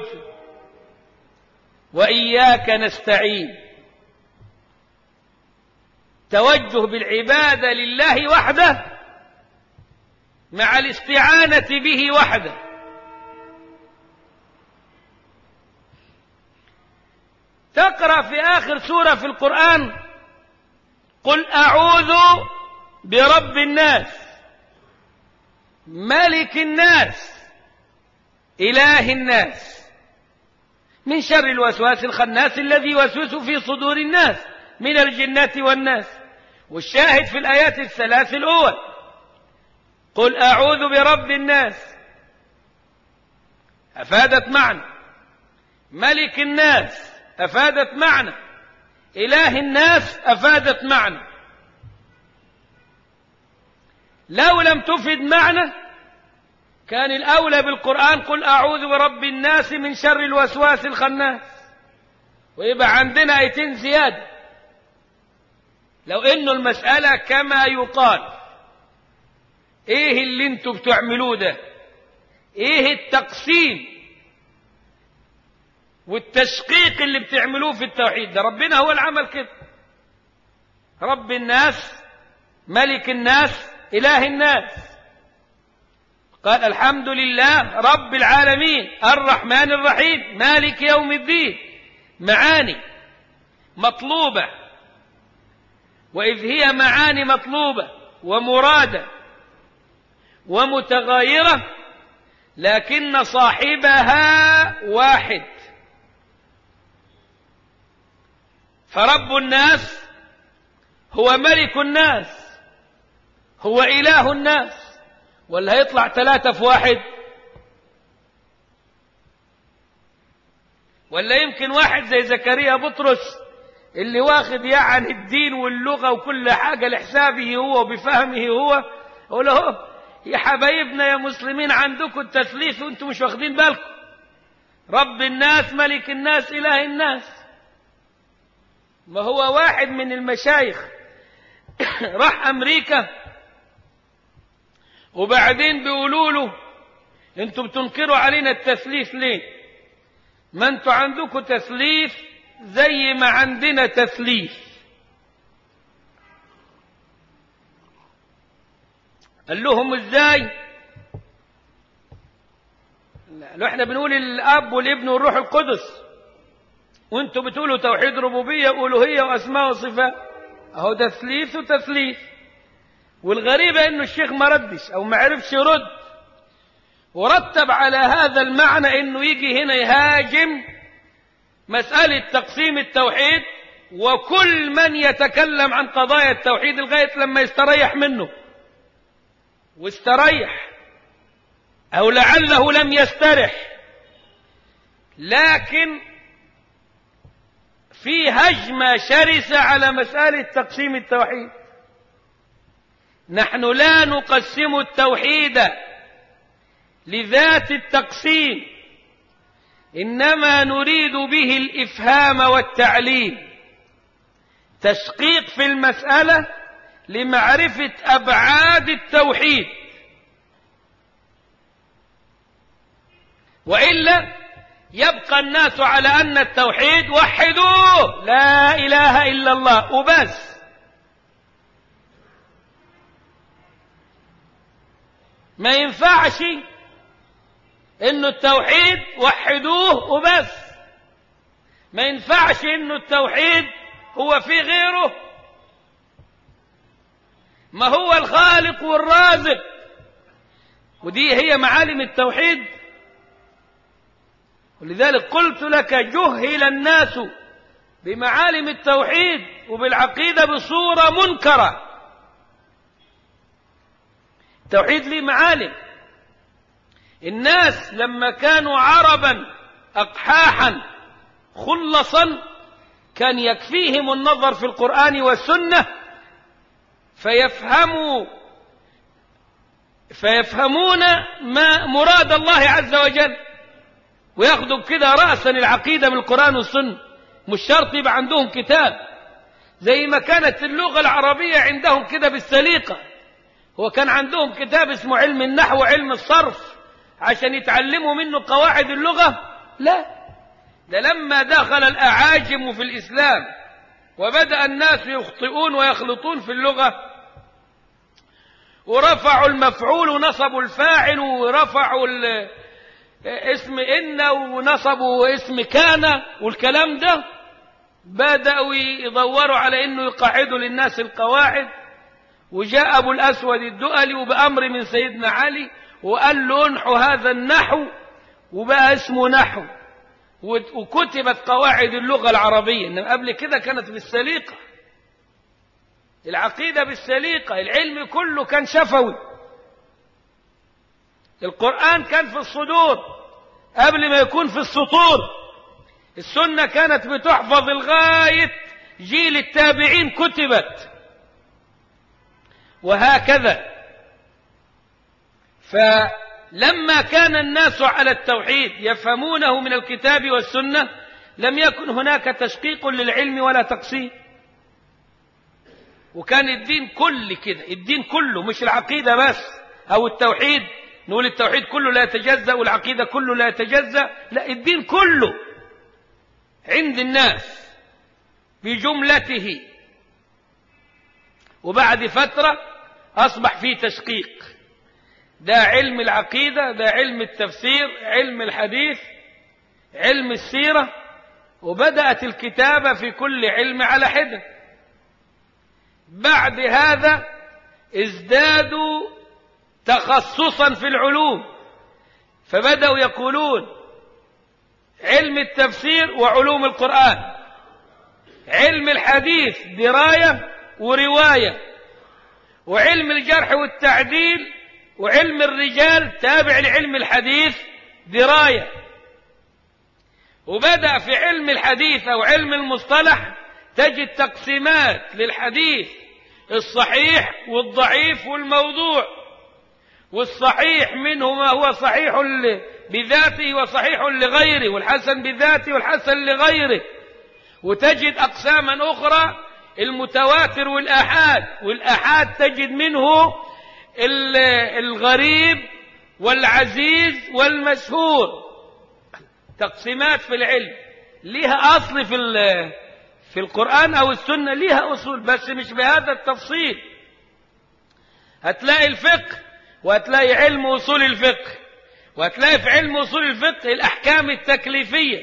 وإياك نستعين. توجه بالعبادة لله وحده مع الاستعانة به وحده. تقرأ في آخر سورة في القرآن قل أعوذ برب الناس ملك الناس إله الناس من شر الوسواس الخناس الذي يوسوس في صدور الناس من الجنة والناس. والشاهد في الآيات الثلاث الأول قل أعوذ برب الناس أفادت معنى، ملك الناس أفادت معنى، إله الناس أفادت معنى. لو لم تفد معنى كان الأولى بالقرآن قل أعوذ برب الناس من شر الوسواس الخناس، ويبقى عندنا آيتين زيادة. لو إنه المسألة كما يقال، إيه اللي انتوا بتعملوه ده؟ إيه التقسيم والتشقيق اللي بتعملوه في التوحيد ده؟ ربنا هو العمل كده. رب الناس ملك الناس إله الناس. قال الحمد لله رب العالمين الرحمن الرحيم مالك يوم الدين، معاني مطلوبة، وإذ هي معاني مطلوبة ومرادة ومتغايرة لكن صاحبها واحد. فرب الناس هو ملك الناس، هو إله الناس، ولا هيطلع 3 في 1؟ ولا يمكن واحد زي زكريا بطرس اللي واخد يعني الدين واللغة وكل حاجة لحسابه هو وبفهمه هو، يقول له يا حبايبنا يا مسلمين عندكم التثليث وانتم مش واخدين بالكم، رب الناس ملك الناس إله الناس. ما هو واحد من المشايخ راح أمريكا وبعدين بيقولوا له انتم بتنكروا علينا التثليث ليه؟ ما انتم عندكم تثليث زي ما عندنا تثليث. قال لهم ازاي؟ لو احنا بنقول الاب والابن والروح القدس وانتم بتقولوا توحيد ربوبيه والوهيه واسماء وصفات، اهو تثليث وتثليث. والغريبه انه الشيخ ما ردش او ما عرفش يرد، ورتب على هذا المعنى انه يجي هنا يهاجم مساله تقسيم التوحيد وكل من يتكلم عن قضايا التوحيد لغايه لما يستريح منه. واستريح او لعله لم يسترح، لكن في هجمة شرسة على مسألة تقسيم التوحيد. نحن لا نقسم التوحيد لذات التقسيم، إنما نريد به الإفهام والتعليم، تشقيق في المسألة لمعرفة أبعاد التوحيد. وإلا يبقى الناس على أن التوحيد وحدوه لا إله إلا الله وبس. ما ينفعش إنه التوحيد وحدوه وبس، ما ينفعش إنه التوحيد هو في غيره، ما هو الخالق والرازق، ودي هي معالم التوحيد. ولذلك قلت لك جهل الناس بمعالم التوحيد وبالعقيدة بصورة منكرة. التوحيد ليه معالم. الناس لما كانوا عربا أقحاحا خلصا كان يكفيهم النظر في القرآن والسنة فيفهمون ما مراد الله عز وجل، وياخذوا كده رأسا العقيدة من القرآن والسنة. مش شرط يبقى عندهم كتاب، زي ما كانت اللغة العربية عندهم كده بالسليقة. هو كان عندهم كتاب اسمه علم النحو وعلم الصرف عشان يتعلموا منه قواعد اللغة؟ لا، ده لما دخل الأعاجم في الإسلام وبدأ الناس يخطئون ويخلطون في اللغة ورفعوا المفعول ونصبوا الفاعل ورفعوا اسم إن ونصبوا اسم كان والكلام ده، بدأوا يدوروا على إنه يقعدوا للناس القواعد. وجاء أبو الأسود الدؤلي وبأمر من سيدنا علي وقال له انحوا هذا النحو، وبقى اسمه نحو، وكتبت قواعد اللغة العربية. إنما قبل كده كانت بالسليقة، العقيدة بالسليقة، العلم كله كان شفوي. القرآن كان في الصدور قبل ما يكون في السطور. السنة كانت بتحفظ لغاية جيل التابعين كتبت، وهكذا. فلما كان الناس على التوحيد يفهمونه من الكتاب والسنة لم يكن هناك تشقيق للعلم ولا تقسيم، وكان الدين كل كده، الدين كله مش العقيدة بس أو التوحيد. نقول التوحيد كله لا يتجزأ والعقيدة كله لا يتجزأ، لا، الدين كله عند الناس بجملته. وبعد فترة أصبح فيه تشقيق، ده علم العقيدة، ده علم التفسير، علم الحديث، علم السيرة، وبدأت الكتابة في كل علم على حدة. بعد هذا ازدادوا تخصصا في العلوم، فبدأوا يقولون علم التفسير وعلوم القرآن، علم الحديث دراية ورواية، وعلم الجرح والتعديل وعلم الرجال تابع لعلم الحديث دراية. وبدأ في علم الحديث أو علم المصطلح تجد تقسيمات للحديث: الصحيح والضعيف والموضوع، والصحيح منه ما هو صحيح بذاته وصحيح لغيره، والحسن بذاته والحسن لغيره. وتجد أقساما أخرى: المتواتر والآحاد، والآحاد تجد منه الغريب والعزيز والمشهور. تقسيمات في العلم ليها أصل في القرآن أو السنة، ليها أصول بس مش بهذا التفصيل. هتلاقي الفقه وهتلاقي علم أصول الفقه، وهتلاقي في علم أصول الفقه الأحكام التكليفية: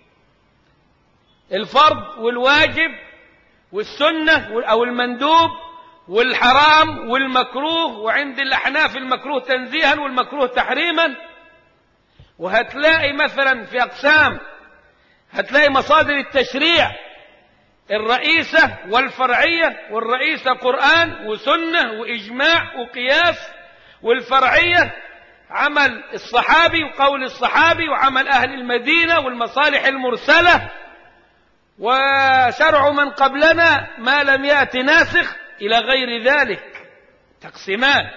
الفرض والواجب والسنة أو المندوب والحرام والمكروه، وعند الأحناف المكروه تنزيها والمكروه تحريما. وهتلاقي مثلا في أقسام هتلاقي مصادر التشريع: الرئيسة والفرعية، والرئيسة قرآن وسنة وإجماع وقياس، والفرعية عمل الصحابي وقول الصحابي وعمل أهل المدينة والمصالح المرسلة وشرع من قبلنا ما لم يأت ناسخ إلى غير ذلك. تقسيمات.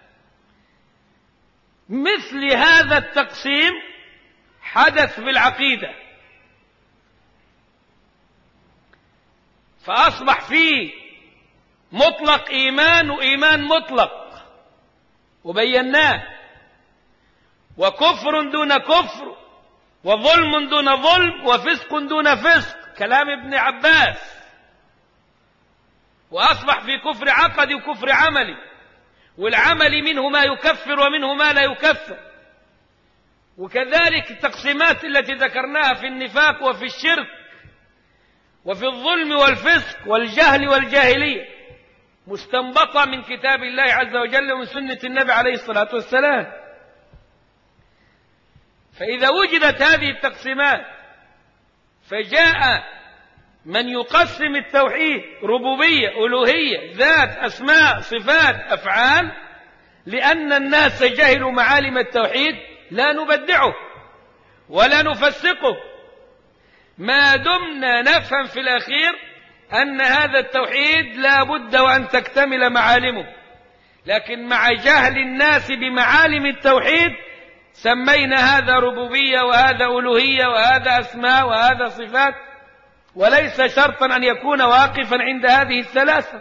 مثل هذا التقسيم حدث في العقيدة، فأصبح فيه مطلق إيمان وإيمان مطلق وبيناه، وكفر دون كفر، وظلم دون ظلم، وفسق دون فسق، كلام ابن عباس. وأصبح في كفر عقدي وكفر عملي، والعمل منه ما يكفر ومنه ما لا يكفر. وكذلك التقسيمات التي ذكرناها في النفاق وفي الشرك وفي الظلم والفسق والجهل والجاهلية مستنبطة من كتاب الله عز وجل ومن سنة النبي عليه الصلاة والسلام. فإذا وجدت هذه التقسيمات فجاء من يقسم التوحيد ربوبية، ألوهية، ذات، أسماء، صفات، أفعال، لأن الناس جهلوا معالم التوحيد لا نبدعه ولا نفسقه، ما دمنا نفهم في الأخير أن هذا التوحيد لا بد وأن تكتمل معالمه. لكن مع جهل الناس بمعالم التوحيد سمينا هذا ربوبية وهذا ألوهية وهذا أسماء وهذا صفات، وليس شرطا أن يكون واقفا عند هذه الثلاثة.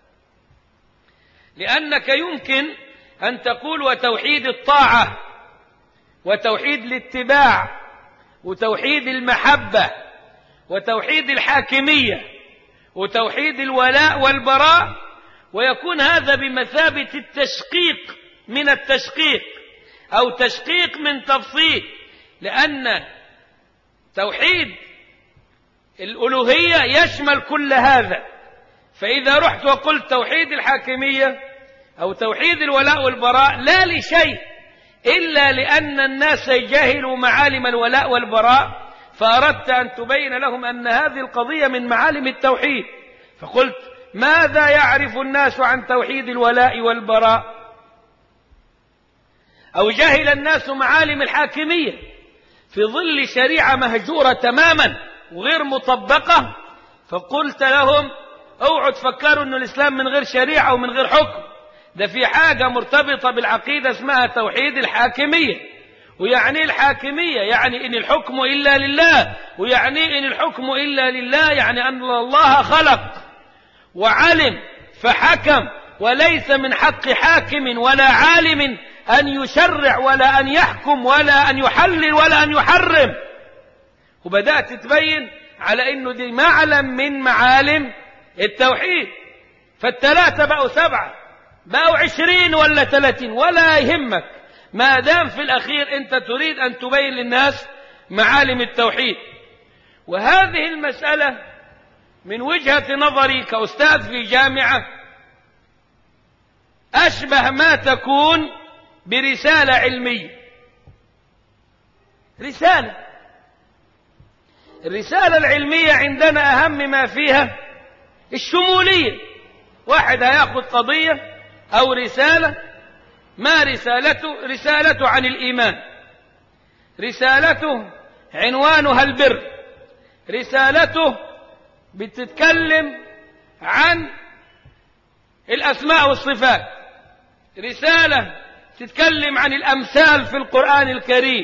لأنك يمكن أن تقول وتوحيد الطاعة وتوحيد الاتباع وتوحيد المحبة وتوحيد الحاكمية وتوحيد الولاء والبراء، ويكون هذا بمثابة التشقيق من التشقيق أو تشقيق من تفصيل، لأن توحيد الألوهية يشمل كل هذا. فإذا رحت وقلت توحيد الحاكمية أو توحيد الولاء والبراء لا لشيء إلا لأن الناس جهلوا معالم الولاء والبراء، فأردت أن تبين لهم أن هذه القضية من معالم التوحيد، فقلت ماذا يعرف الناس عن توحيد الولاء والبراء؟ أو جهل الناس معالم الحاكمية في ظل شريعة مهجورة تماما وغير مطبقة، فقلت لهم اوعوا تفكروا أن الإسلام من غير شريعة ومن غير حكم، ده في حاجة مرتبطة بالعقيدة اسمها توحيد الحاكمية. ويعني الحاكمية يعني إن الحكم إلا لله، ويعني إن الحكم إلا لله يعني أن الله خلق وعلم فحكم، وليس من حق حاكم ولا عالم أن يشرع ولا أن يحكم ولا أن يحلل ولا أن يحرم. وبدأت تبين على أنه دي معلم من معالم التوحيد. فالثلاثة بقوا 7: بقوا 20 ولا 30 ولا يهمك، ما دام في الأخير أنت تريد أن تبين للناس معالم التوحيد. وهذه المسألة من وجهة نظري كأستاذ في جامعة أشبه ما تكون برسالة علمية. الرسالة العلمية عندنا أهم ما فيها الشمولية. واحد هياخد قضية أو رسالة، ما رسالته عن الإيمان، رسالته عنوانها البر، رسالته بتتكلم عن الأسماء والصفات، رسالة تتكلم عن الأمثال في القرآن الكريم.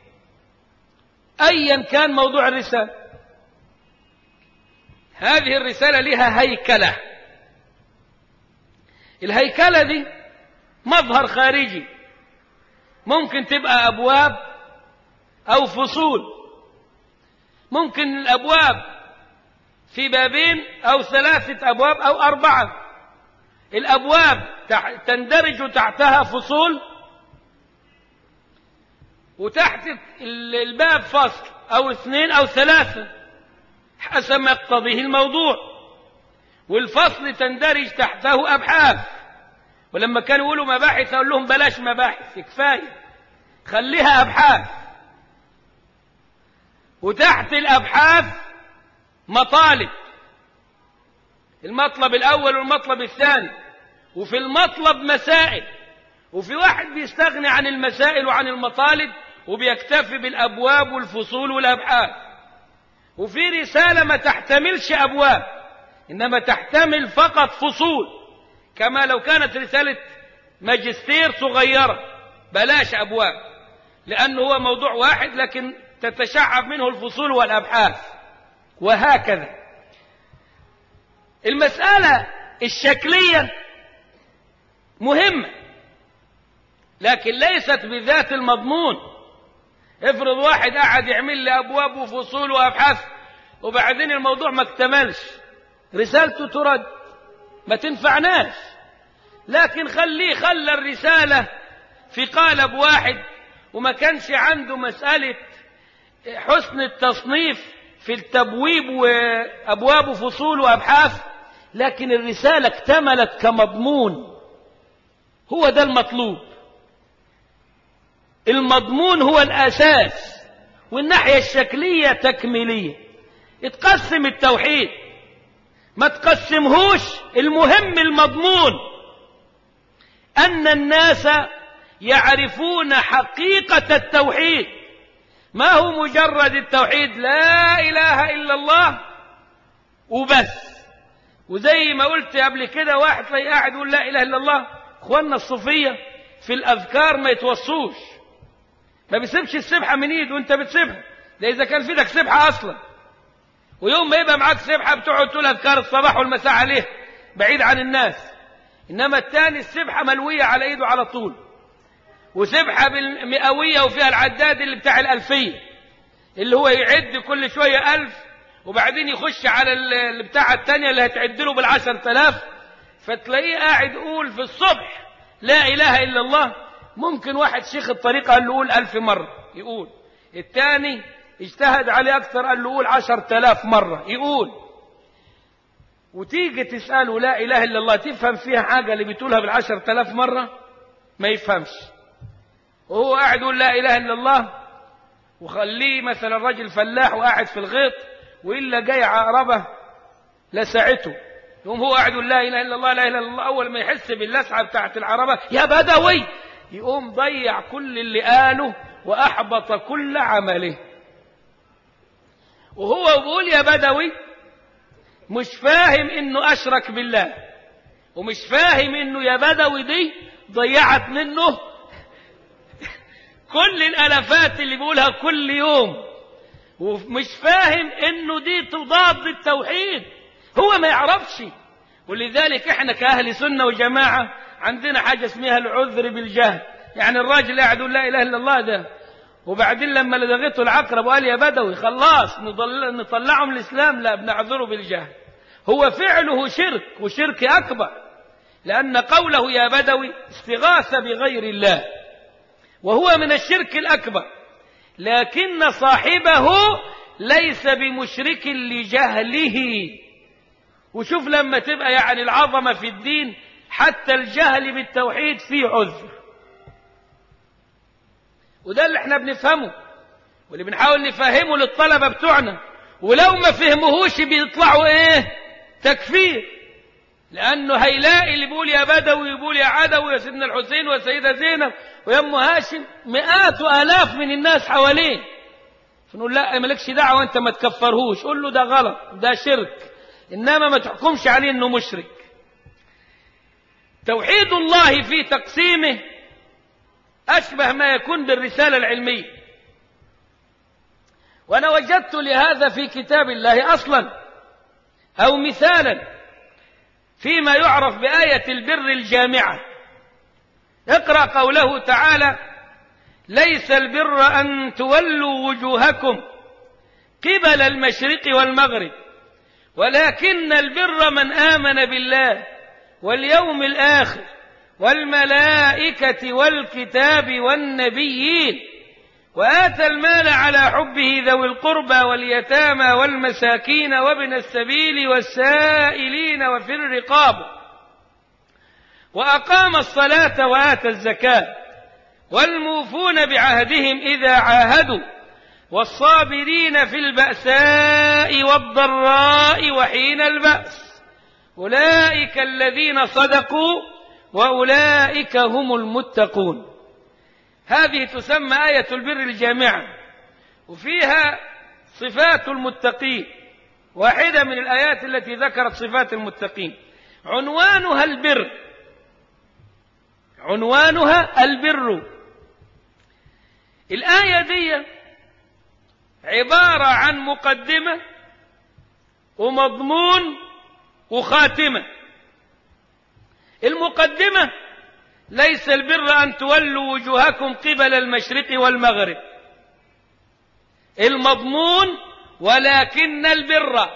أيا كان موضوع الرسالة، هذه الرسالة لها هيكلة. الهيكلة دي مظهر خارجي، ممكن تبقى أبواب أو فصول، ممكن الأبواب في بابين أو 3 أبواب أو 4. الأبواب تندرج تحتها فصول، وتحت الباب فصل أو 2 أو 3 حسب ما يقتضيه الموضوع، والفصل تندرج تحته أبحاث. ولما كانوا يقولوا مباحث أقول لهم بلاش مباحث، كفاية خليها أبحاث. وتحت الأبحاث مطالب، المطلب الأول والمطلب الثاني، وفي المطلب مسائل، وفي واحد بيستغني عن المسائل وعن المطالب وبيكتفي بالأبواب والفصول والأبحاث. وفي رسالة ما تحتملش أبواب إنما تحتمل فقط فصول، كما لو كانت رسالة ماجستير صغيرة، بلاش أبواب لأنه هو موضوع واحد لكن تتشعب منه الفصول والأبحاث. وهكذا المسألة الشكلية مهمة لكن ليست بذات المضمون. افرض واحد قاعد يعمل لي أبواب وفصول وأبحاث وبعدين الموضوع ما اكتملش، رسالته ترد، ما تنفعناش. لكن خلى الرسالة في قالب واحد وما كانش عنده مسألة حسن التصنيف في التبويب وأبواب وفصول وأبحاث، لكن الرسالة اكتملت كمضمون. هو ده المطلوب، المضمون هو الأساس والناحية الشكلية تكميلية. اتقسم التوحيد، ما تقسمهوش، المهم المضمون، أن الناس يعرفون حقيقة التوحيد، ما هو مجرد التوحيد لا إله إلا الله وبس. وزي ما قلت قبل كده واحد تلاقيه قاعد يقول لا إله إلا الله. اخواننا الصوفية في الأذكار ما يتوصوش، ما بيسيبش السبحة من ايده وانت بتسيبها، ده إذا كان في ايدك سبحة أصلا. ويوم ما يبقى معاك سبحة بتقعد تقول أذكار الصباح والمساء عليه بعيد عن الناس. إنما الثاني السبحة ملوية على ايده على طول، وسبحة بالمئوية وفيها العداد اللي بتاع الألفية اللي هو يعد كل شوية 1000 وبعدين يخش على اللي بتاع الثانية اللي هتعدله بال10,000. فتلاقيه قاعد يقول في الصبح لا إله إلا الله. ممكن واحد شيخ الطريقة قال له قول 1000 مرة يقول، الثاني اجتهد عليه أكثر قال له قول 10,000 مرة يقول. وتيجي تسأله لا إله إلا الله تفهم فيها حاجة اللي بتقولها بال10,000 مرة؟ ما يفهمش. وهو قاعد يقول لا إله إلا الله، وخليه مثلا رجل فلاح وقاعد في الغيط وإلا جاي عقربة لسعته، يقوم هو قاعد يقول لا إله إلا الله لا إله إلا الله. أول ما يحس باللسعة بتاعت العربة يا بدوي يقوم ضيع كل اللي قاله وأحبط كل عمله. وهو بيقول يا بدوي مش فاهم إنه أشرك بالله، ومش فاهم إنه يا بدوي دي ضيعت منه كل الألفات اللي بيقولها كل يوم، ومش فاهم إنه دي تضاد التوحيد، هو ما يعرفش. ولذلك إحنا كأهل سنة وجماعة عندنا حاجة اسمها العذر بالجهل. يعني الراجل قاعد يقول لا إله إلا الله ده، وبعدين لما لدغته العقرب وقال يا بدوي خلاص نطلعه من الإسلام، لا بنعذره بالجهل. هو فعله شرك وشرك أكبر، لأن قوله يا بدوي استغاثة بغير الله، وهو من الشرك الأكبر، لكن صاحبه ليس بمشرك لجهله. وشوف لما تبقى يعني العظمة في الدين حتى الجهل بالتوحيد فيه عذر، وده اللي احنا بنفهمه واللي بنحاول نفهمه للطلبة بتوعنا، ولو ما فهموهوش بيطلعوا ايه؟ تكفير. لأنه هيلاقي اللي بيقول يا بدوي يقول يا عدوي يا سيدنا الحسين وسيدة زينب ويا أم هاشم مئات وآلاف من الناس حواليه، فنقول لا مالكش دعوة أنت ما تكفرهوش، قول له ده غلط ده شرك، إنما ما تحكمش عليه أنه مشرك. توحيد الله في تقسيمه أشبه ما يكون بالرسالة العلمية، وأنا وجدت لهذا في كتاب الله أصلا أو مثالا فيما يعرف بآية البر الجامعة. اقرأ قوله تعالى: ليس البر أن تولوا وجوهكم قبل المشرق والمغرب ولكن البر من آمن بالله واليوم الآخر والملائكة والكتاب والنبيين وآتى المال على حبه ذوي القربى واليتامى والمساكين وابن السبيل والسائلين وفي الرقاب وأقام الصلاة وآتى الزكاة والموفون بعهدهم إذا عاهدوا والصابرين في البأساء والضراء وحين البأس أولئك الذين صدقوا وأولئك هم المتقون. هذه تسمى آية البر الجامعة، وفيها صفات المتقين، واحدة من الآيات التي ذكرت صفات المتقين، عنوانها البر، عنوانها البر. الآية دي عبارة عن مقدمة ومضمون وخاتمة. المقدمة: ليس البر أن تولوا وجوهكم قبل المشرق والمغرب. المضمون: ولكن البر.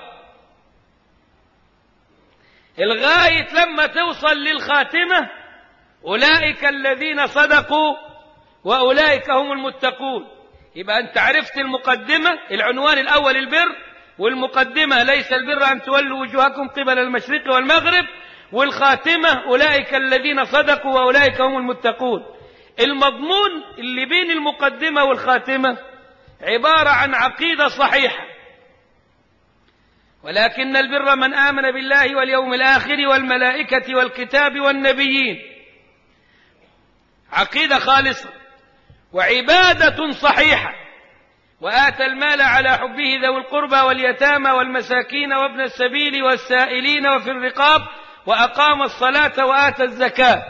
الغاية لما توصل للخاتمة: أولئك الذين صدقوا وأولئك هم المتقون. يبقى أنت عرفت المقدمة، العنوان الأول البر، والمقدمة ليس البر أن تولوا وجوهكم قبل المشرق والمغرب، والخاتمة أولئك الذين صدقوا وأولئك هم المتقون. المضمون اللي بين المقدمة والخاتمة عبارة عن عقيدة صحيحة: ولكن البر من آمن بالله واليوم الآخر والملائكة والكتاب والنبيين. عقيدة خالصة وعبادة صحيحة. وآتى المال على حبه ذوي القربى واليتامى والمساكين وابن السبيل والسائلين وفي الرقاب وأقام الصلاة وآتى الزكاة.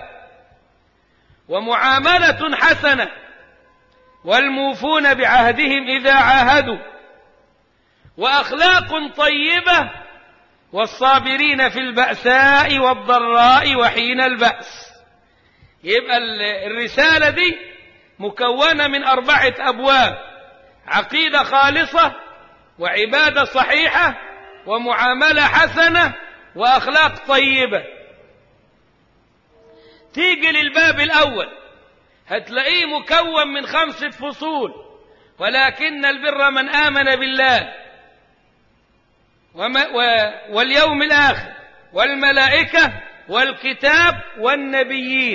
ومعاملة حسنة والموفون بعهدهم إذا عاهدوا وأخلاق طيبة والصابرين في البأساء والضراء وحين البأس. يبقى الرسالة دي مكونة من 4 أبواب: عقيدة خالصة وعبادة صحيحة ومعاملة حسنة وأخلاق طيبة. تيجي للباب الأول هتلاقيه مكون من 5 فصول: ولكن البر من آمن بالله واليوم الآخر والملائكة والكتاب والنبيين.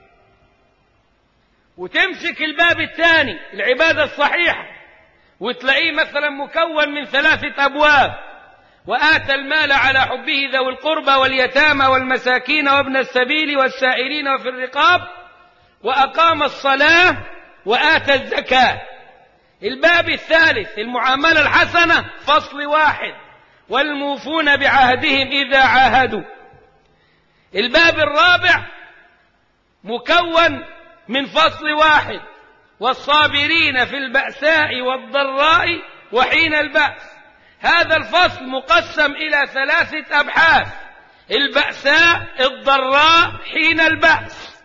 وتمسك الباب الثاني العبادة الصحيحة وتلاقيه مثلا مكون من 3 أبواب: وآتى المال على حبه ذوي القربى واليتامى والمساكين وابن السبيل والسائلين وفي الرقاب وأقام الصلاة وآتى الزكاة. الباب الثالث المعاملة الحسنة، فصل 1: والموفون بعهدهم إذا عاهدوا. الباب الرابع مكون من فصل 1: والصابرين في البأساء والضراء وحين البأس. هذا الفصل مقسم إلى 3 أبحاث: البأساء، الضراء، حين البأس.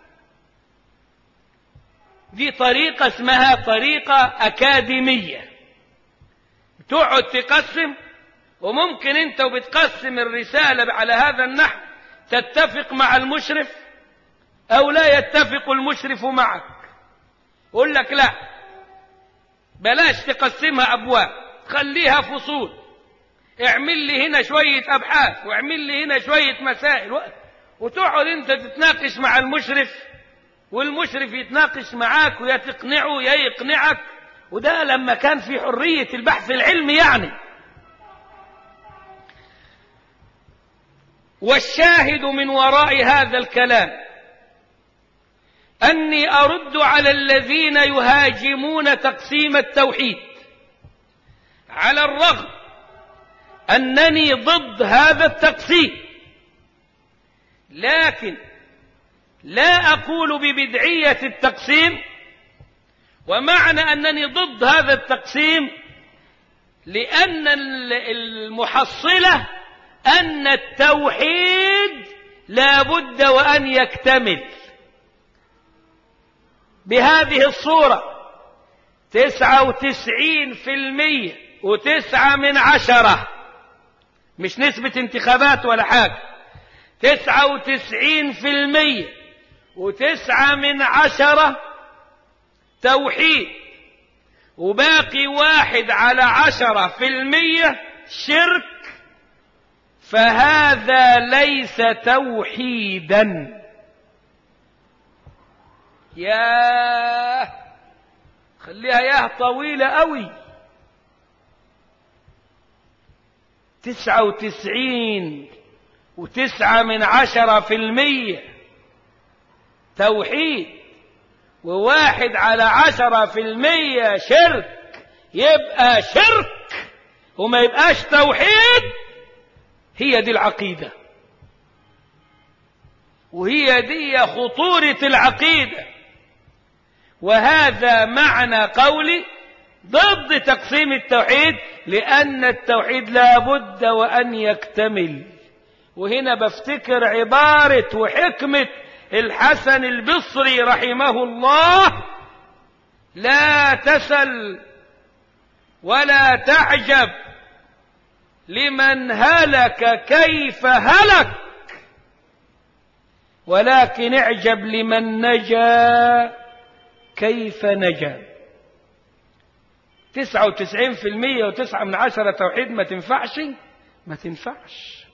دي طريقة اسمها طريقة أكاديمية، تقعد تقسم، وممكن انت وبتقسم الرسالة على هذا النحو تتفق مع المشرف أو لا يتفق المشرف معك. يقول لك لا، بلاش تقسمها أبواب، خليها فصول، اعمل لي هنا شوية أبحاث واعمل لي هنا شوية مسائل، وتقعد أنت تتناقش مع المشرف والمشرف يتناقش معاك، ويا تقنعه يا يقنعك. وده لما كان في حرية البحث العلمي يعني. والشاهد من وراء هذا الكلام أني أرد على الذين يهاجمون تقسيم التوحيد، على الرغم أنني ضد هذا التقسيم، لكن لا أقول ببدعية التقسيم. ومعنى أنني ضد هذا التقسيم لأن المحصلة أن التوحيد لا بد وأن يكتمل بهذه الصورة: 99% و9، مش نسبة انتخابات ولا حاجة، 99% و9 توحيد، وباقي 1 على 10% شرك، فهذا ليس توحيدا. ياه، خليها ياه طويلة قوي. 99.9% توحيد و1 على 10% شرك، يبقى شرك وما يبقاش توحيد. هي دي العقيدة، وهي دي خطورة العقيدة، وهذا معنى قولي ضد تقسيم التوحيد، لأن التوحيد لا بد وأن يكتمل. وهنا بفتكر عبارة وحكمة الحسن البصري رحمه الله: لا تسل ولا تعجب لمن هلك كيف هلك، ولكن اعجب لمن نجا كيف نجا. 99% و9 توحيد ما تنفعش، ما تنفعش،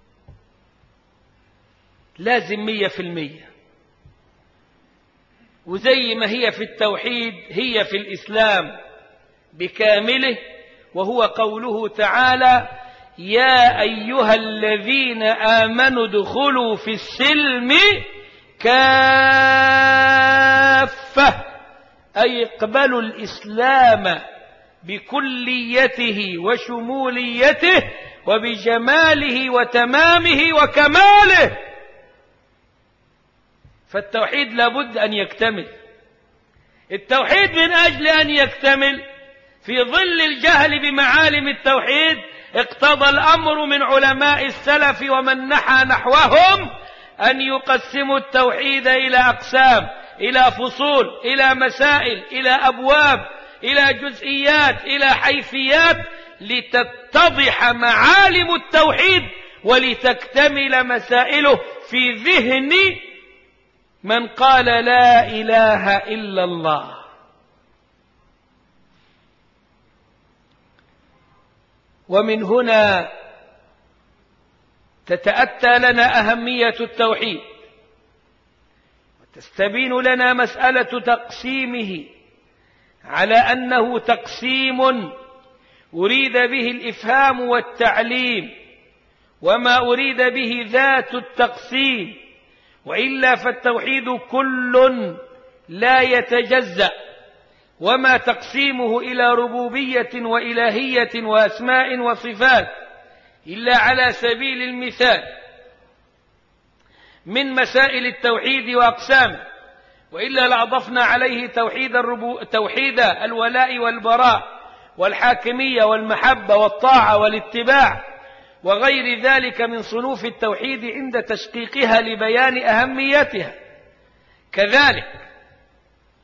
لازم 100%. وزي ما هي في التوحيد هي في الإسلام بكامله، وهو قوله تعالى: يا أيها الذين آمنوا ادخلوا في السلم كافة، أي اقبلوا الإسلام بكليته وشموليته وبجماله وتمامه وكماله. فالتوحيد لابد أن يكتمل. التوحيد من أجل أن يكتمل في ظل الجهل بمعالم التوحيد اقتضى الأمر من علماء السلف ومن نحى نحوهم أن يقسموا التوحيد إلى أقسام، إلى فصول، إلى مسائل، إلى أبواب، إلى جزئيات، إلى حيثيات، لتتضح معالم التوحيد ولتكتمل مسائله في ذهن من قال لا إله إلا الله. ومن هنا تتأتى لنا أهمية التوحيد، وتستبين لنا مسألة تقسيمه على أنه تقسيم أريد به الإفهام والتعليم، وما أريد به ذات التقسيم، وإلا فالتوحيد كل لا يتجزأ، وما تقسيمه إلى ربوبية وإلهية وأسماء وصفات إلا على سبيل المثال من مسائل التوحيد وأقسامه، وإلا لأضفنا عليه توحيد الولاء والبراء والحاكمية والمحبة والطاعة والاتباع وغير ذلك من صنوف التوحيد عند تشقيقها لبيان أهميتها. كذلك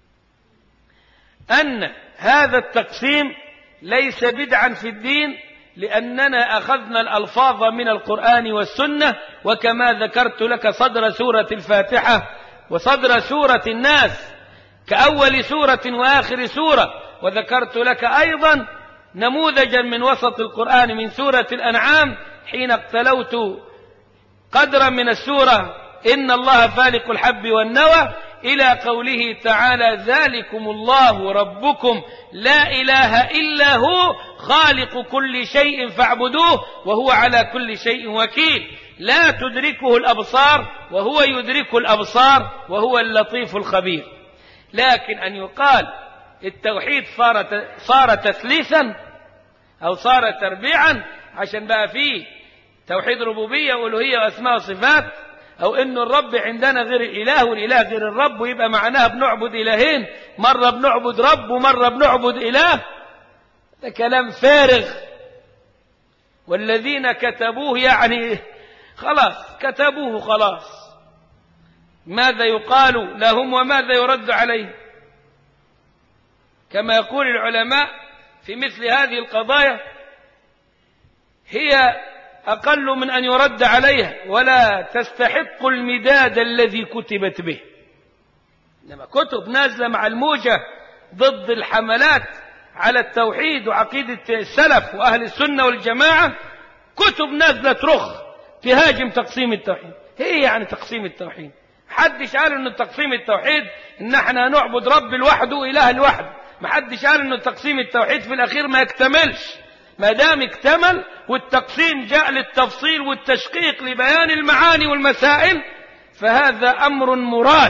أن هذا التقسيم ليس بدعا في الدين لأننا أخذنا الألفاظ من القرآن والسنة، وكما ذكرت لك صدر سورة الفاتحة وصدر سورة الناس كأول سورة وآخر سورة، وذكرت لك أيضا نموذجا من وسط القرآن من سورة الأنعام حين اقتلوت قدرا من السورة إن الله فالق الحب والنوى إلى قوله تعالى ذلكم الله ربكم لا إله إلا هو خالق كل شيء فاعبدوه وهو على كل شيء وكيل لا تدركه الأبصار وهو يدرك الأبصار وهو اللطيف الخبير. لكن أن يقال التوحيد صار تثليثا أو صار تربيعا عشان بقى فيه توحيد ربوبية وألوهية وأسماء وصفات، أو إنه الرب عندنا غير الإله والإله غير الرب، ويبقى معناها بنعبد إلهين، مرة بنعبد رب ومرة بنعبد إله، ده كلام فارغ. والذين كتبوه يعني خلاص كتبوه خلاص، ماذا يقال لهم وماذا يرد عليهم؟ كما يقول العلماء في مثل هذه القضايا هي أقل من أن يرد عليها ولا تستحق المداد الذي كتبت به. إنما كتب نازلة مع الموجة ضد الحملات على التوحيد وعقيدة السلف وأهل السنة والجماعة، كتب نازلة ترخ تهاجم تقسيم التوحيد. هي يعني تقسيم التوحيد؟ محدش قال إنه تقسيم التوحيد إن احنا نعبد رب لوحده وإله لوحده، محدش قال إنه تقسيم التوحيد في الأخير ما يكتملش. ما دام اكتمل والتقسيم جاء للتفصيل والتشقيق لبيان المعاني والمسائل فهذا أمر مراد.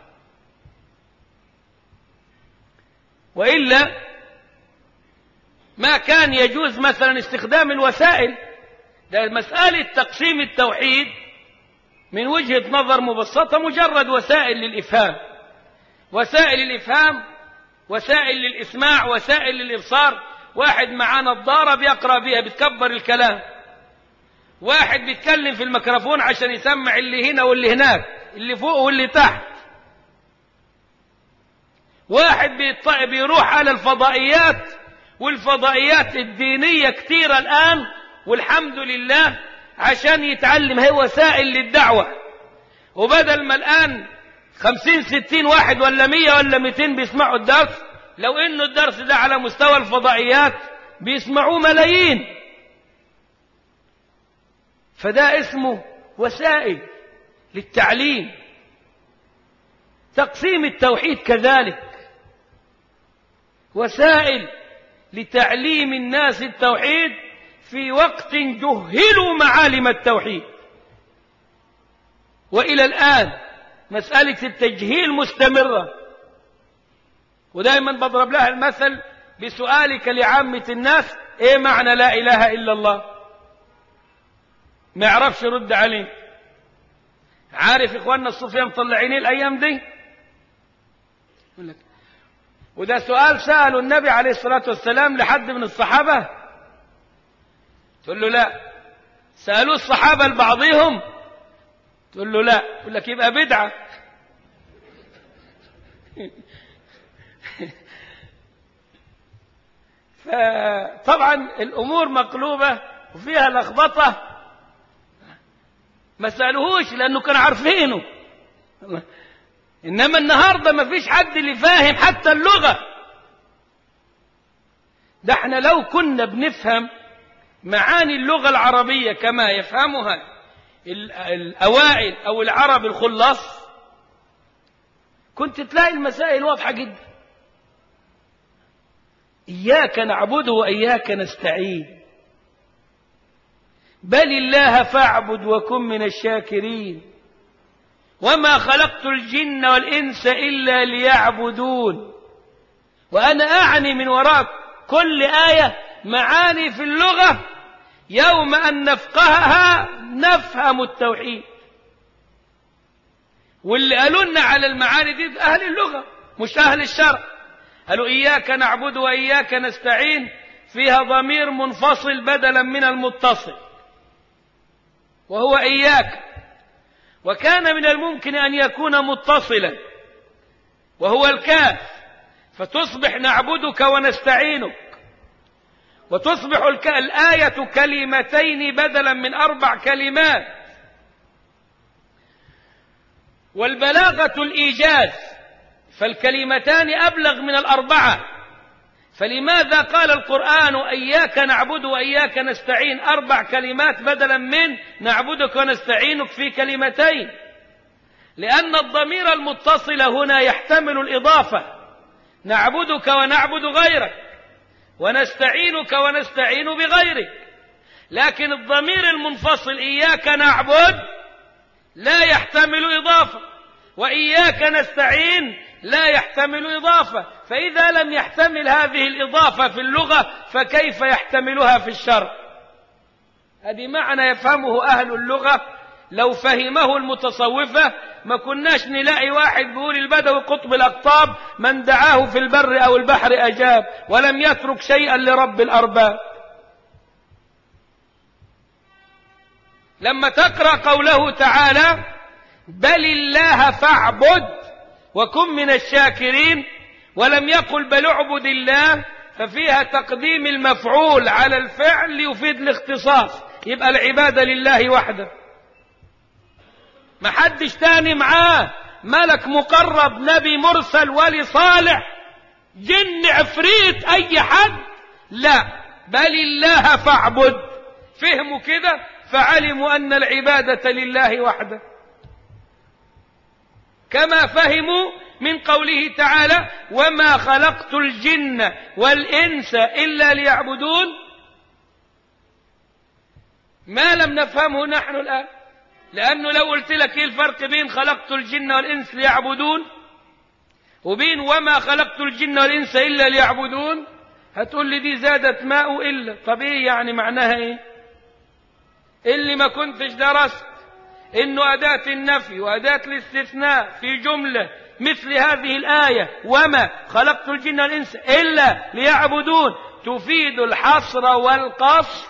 وإلا ما كان يجوز مثلا استخدام الوسائل. ده مسألة تقسيم التوحيد من وجهة نظر مبسطة مجرد وسائل للإفهام، وسائل الإفهام، وسائل للإسماع، وسائل للإبصار. واحد معاه نظارة بيقرأ بيها بتكبر الكلام، واحد بيتكلم في الميكروفون عشان يسمع اللي هنا واللي هناك، اللي فوق واللي تحت، واحد بيروح على الفضائيات، والفضائيات الدينية كتيرة الآن والحمد لله عشان يتعلم. هي وسائل للدعوة، وبدل ما الآن 50-60 واحد ولا 100 ولا 200 بيسمعوا الدرس، لو إنه الدرس ده على مستوى الفضائيات بيسمعوه ملايين. فده اسمه وسائل للتعليم. تقسيم التوحيد كذلك وسائل لتعليم الناس التوحيد في وقت جهلوا معالم التوحيد. وإلى الآن مسألة التجهيل مستمرة. ودائما بضرب لها المثل بسؤالك لعامة الناس ايه معنى لا إله إلا الله؟ ما يعرفش يرد عليه. عارف إخواننا الصوفية مطلعين الأيام دي؟ يقول لك وده سؤال سأله النبي عليه الصلاة والسلام لحد من الصحابة؟ تقول له لا. سألوه الصحابة لبعضهم؟ تقول له لا. يقول لك يبقى بدعة. فطبعا الأمور مقلوبة وفيها لخبطة. ما سألوهوش لأنه كانوا عارفينه، إنما النهاردة ما فيش حد اللي فاهم حتى اللغة. ده احنا لو كنا بنفهم معاني اللغة العربية كما يفهمها الأوائل أو العرب الخلص كنت تلاقي المسائل واضحة جدا. إياك نعبد وإياك نستعين، بل الله فاعبد وكن من الشاكرين، وما خلقت الجن والإنس إلا ليعبدون. وأنا أعني من وراء كل آية معاني في اللغة يوم أن نفقهها نفهم التوحيد. واللي قالوا لنا على المعاني دي أهل اللغة مش أهل الشرع. قالوا إياك نعبد وإياك نستعين فيها ضمير منفصل بدلا من المتصل وهو إياك، وكان من الممكن أن يكون متصلا وهو الكاف، فتصبح نعبدك ونستعينك. وتصبح الآية كلمتين بدلا من 4 كلمات. والبلاغة الإيجاز، فالكلمتان أبلغ من 4. فلماذا قال القرآن إياك نعبد وإياك نستعين 4 كلمات بدلا من نعبدك ونستعينك في كلمتين؟ لأن الضمير المتصل هنا يحتمل الإضافة، نعبدك ونعبد غيرك، ونستعينك ونستعين بغيرك. لكن الضمير المنفصل إياك نعبد لا يحتمل إضافة، وإياك نستعين لا يحتمل إضافة. فإذا لم يحتمل هذه الإضافة في اللغة فكيف يحتملها في الشرع؟ هذه معنى يفهمه أهل اللغة. لو فهمه المتصوفة ما كناش نلاقي واحد بيقول البدوي قطب الأقطاب من دعاه في البر أو البحر أجاب، ولم يترك شيئا لرب الأرباب. لما تقرأ قوله تعالى بل الله فاعبد وكن من الشاكرين، ولم يقل بل اعبد الله، ففيها تقديم المفعول على الفعل يفيد الاختصاص، يبقى العبادة لله وحده، ما حدش تاني معاه، ملك مقرب، نبي مرسل، ولي صالح، جن، عفريت، اي حد، لا، بل الله فاعبد. فهموا كده فعلموا ان العبادة لله وحده، كما فهموا من قوله تعالى وما خلقت الجن والإنس إلا ليعبدون، ما لم نفهمه نحن الآن. لأنه لو قلت لك إيه الفرق بين خلقت الجن والإنس ليعبدون وبين وما خلقت الجن والإنس إلا ليعبدون، هتقول لي دي زادت ماء إلا. طب إيه يعني معناها إيه؟ اللي ما كنتش درست إنه أداة النفي وأداة الاستثناء في جملة مثل هذه الآية وما خلقت الجن والإنس إلا ليعبدون تفيد الحصر والقصر،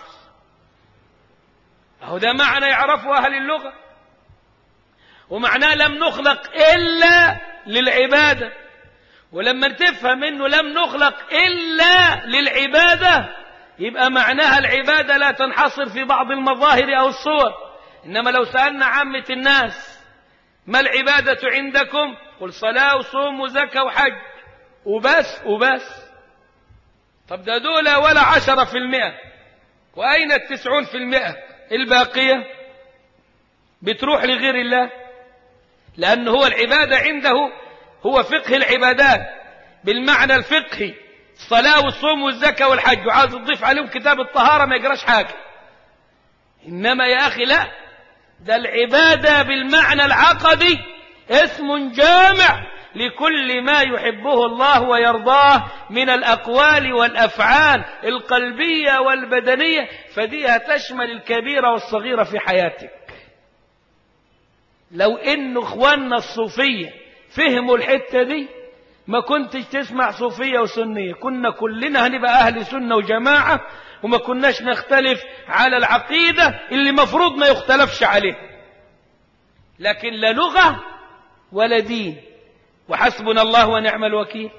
أهو ده معنى يعرفه أهل اللغة. ومعناه لم نخلق إلا للعبادة، ولما تفهم إنه لم نخلق إلا للعبادة يبقى معناها العبادة لا تنحصر في بعض المظاهر أو الصور. إنما لو سألنا عامة الناس ما العبادة عندكم؟ قل صلاة وصوم وزكاة وحج وبس. طب ده دول ولا 10%، وأين 90% الباقية؟ بتروح لغير الله. لأن هو العبادة عنده هو فقه العبادات بالمعنى الفقهي، الصلاة والصوم والزكاة والحج، وعاوز تضيف عليهم كتاب الطهارة ما يقراش حاجة. إنما يا أخي لا، ده العبادة بالمعنى العقدي اسم جامع لكل ما يحبه الله ويرضاه من الأقوال والأفعال القلبية والبدنية، فديها تشمل الكبيرة والصغيرة في حياتك. لو إن إخواننا الصوفية فهموا الحتة دي ما كنتش تسمع صوفية وسنية، كنا كلنا هنبقى أهل سنة وجماعة، وما كناش نختلف على العقيدة اللي مفروض ما يختلفش عليه. لكن لا لغة ولا دين، وحسبنا الله ونعم الوكيل.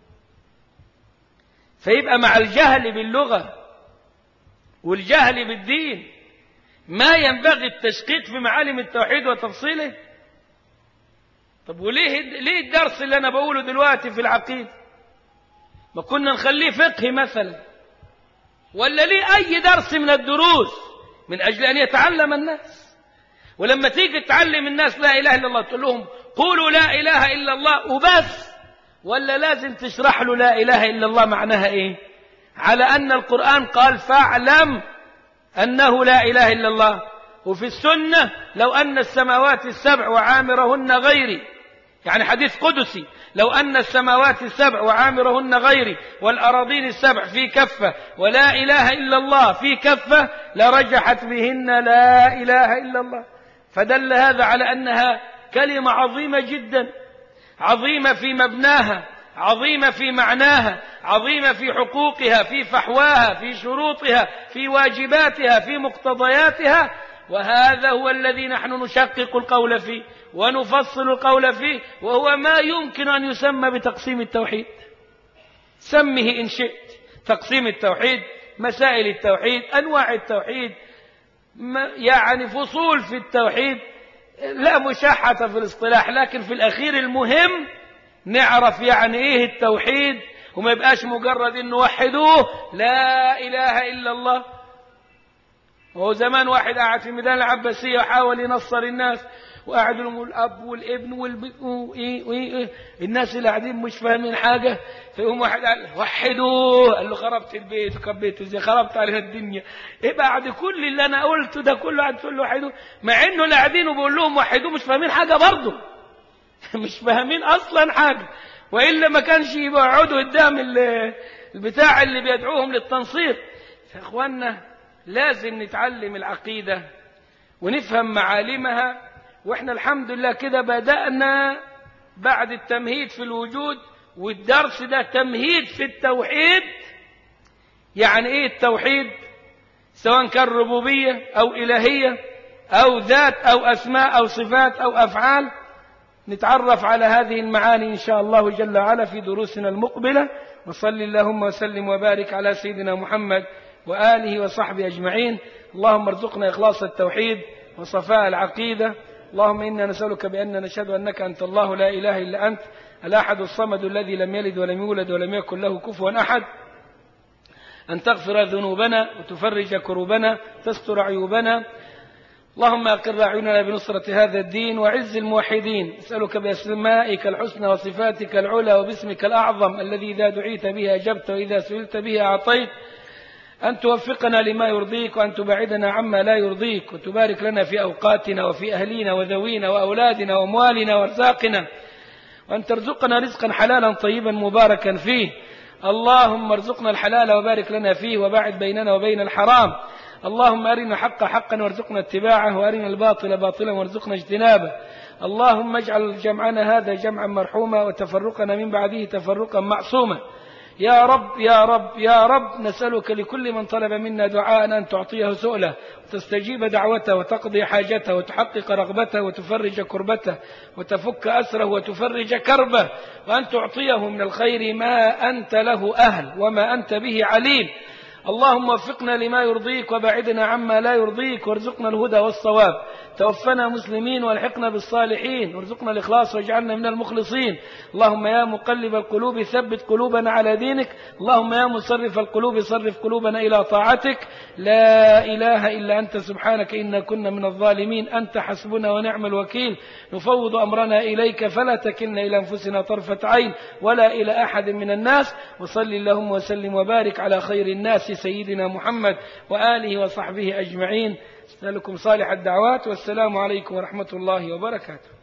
فيبقى مع الجهل باللغة والجهل بالدين ما ينبغي التشقيق في معالم التوحيد وتفصيله. طب وليه الدرس اللي أنا بقوله دلوقتي في العقيدة ما كنا نخليه فقهي مثلا؟ ولا ليه أي درس من الدروس من أجل أن يتعلم الناس؟ ولما تيجي تعلم الناس لا إله إلا الله تقول لهم قولوا لا إله إلا الله وبس، ولا لازم تشرح له لا إله إلا الله معناها إيه؟ على أن القرآن قال فاعلم أنه لا إله إلا الله، وفي السنة لو أن السماوات السبع وعامرهن غيري، يعني حديث قدسي، لو أن السماوات السبع وعامرهن غيري والأراضين السبع في كفة ولا إله إلا الله في كفة لرجحت بهن لا إله إلا الله. فدل هذا على أنها كلمة عظيمة جدا، عظيمة في مبناها، عظيمة في معناها، عظيمة في حقوقها، في فحواها، في شروطها، في واجباتها، في مقتضياتها. وهذا هو الذي نحن نشقق القول فيه ونفصل القول فيه، وهو ما يمكن أن يسمى بتقسيم التوحيد. سمه إن شئت تقسيم التوحيد، مسائل التوحيد، أنواع التوحيد، يعني فصول في التوحيد، لا مشاحة في الاصطلاح، لكن في الأخير المهم نعرف يعني إيه التوحيد، وما يبقاش مجرد إنه وحدوه لا إله إلا الله. وهو زمان واحد قاعد في ميدان العباسية وحاول ينصر الناس، وقاعد لهم الأب والابن الناس اللي قاعدين مش فاهمين حاجة، فيقوم واحد قال وحدوه، قال له خربت البيت وكبيته زي خربت عليها الدنيا. إيه بعد كل اللي أنا قلته ده كله قاعد تقول له وحدوه، مع إنه اللي قاعدين وبقول لهم وحدوه مش فاهمين حاجة برضه مش فاهمين أصلا حاجة، وإلا ما كانش يقعدوا قدام البتاع اللي بيدعوهم للتنصير. فإخواننا لازم نتعلم العقيدة ونفهم معالمها، وإحنا الحمد لله كده بدأنا بعد التمهيد في الوجود، والدرس ده تمهيد في التوحيد. يعني إيه التوحيد؟ سواء كان ربوبية أو إلهية أو ذات أو أسماء أو صفات أو أفعال، نتعرف على هذه المعاني إن شاء الله جل وعلا في دروسنا المقبلة. وصل اللهم وسلم وبارك على سيدنا محمد وآله وصحبه أجمعين. اللهم ارزقنا إخلاص التوحيد وصفاء العقيدة. اللهم إنا نسألك بأننا نشهد أنك أنت الله لا إله إلا أنت الأحد الصمد الذي لم يلد ولم يولد ولم يكن له كفوا أحد، أن تغفر ذنوبنا وتفرج كروبنا تستر عيوبنا. اللهم أقر أعيننا بنصرة هذا الدين وعز الموحدين. أسألك بأسمائك الحسنى وصفاتك العلى وباسمك الأعظم الذي إذا دعيت به أجبت وإذا سئلت به أعطيت، أن توفقنا لما يرضيك وأن تبعدنا عما لا يرضيك، وتبارك لنا في أوقاتنا وفي أهلينا وذوينا وأولادنا وأموالنا وارزاقنا، وأن ترزقنا رزقا حلالا طيبا مباركا فيه. اللهم ارزقنا الحلال وبارك لنا فيه وباعد بيننا وبين الحرام. اللهم أرنا الحق حقا وارزقنا اتباعه، وأرنا الباطل باطلا وارزقنا اجتنابه. اللهم اجعل جمعنا هذا جمعا مرحوما وتفرقنا من بعده تفرقا معصوما. يا رب يا رب يا رب، نسألك لكل من طلب منا دعاء أن تعطيه سؤله وتستجيب دعوته وتقضي حاجته وتحقق رغبته وتفرج كربته وتفك أسره وتفرج كربه، وأن تعطيه من الخير ما أنت له أهل وما أنت به عليم. اللهم وفقنا لما يرضيك وبعدنا عما لا يرضيك، وارزقنا الهدى والصواب. توفنا مسلمين والحقنا بالصالحين، وارزقنا الإخلاص واجعلنا من المخلصين. اللهم يا مقلب القلوب ثبت قلوبنا على دينك. اللهم يا مصرف القلوب صرف قلوبنا إلى طاعتك. لا إله إلا أنت سبحانك إنا كنا من الظالمين. أنت حسبنا ونعم الوكيل. نفوض أمرنا إليك فلا تكلنا إلى أنفسنا طرفة عين ولا إلى أحد من الناس. وصل اللهم وسلم وبارك على خير الناس سيدنا محمد وآله وصحبه أجمعين. أسألكم صالح الدعوات، والسلام عليكم ورحمة الله وبركاته.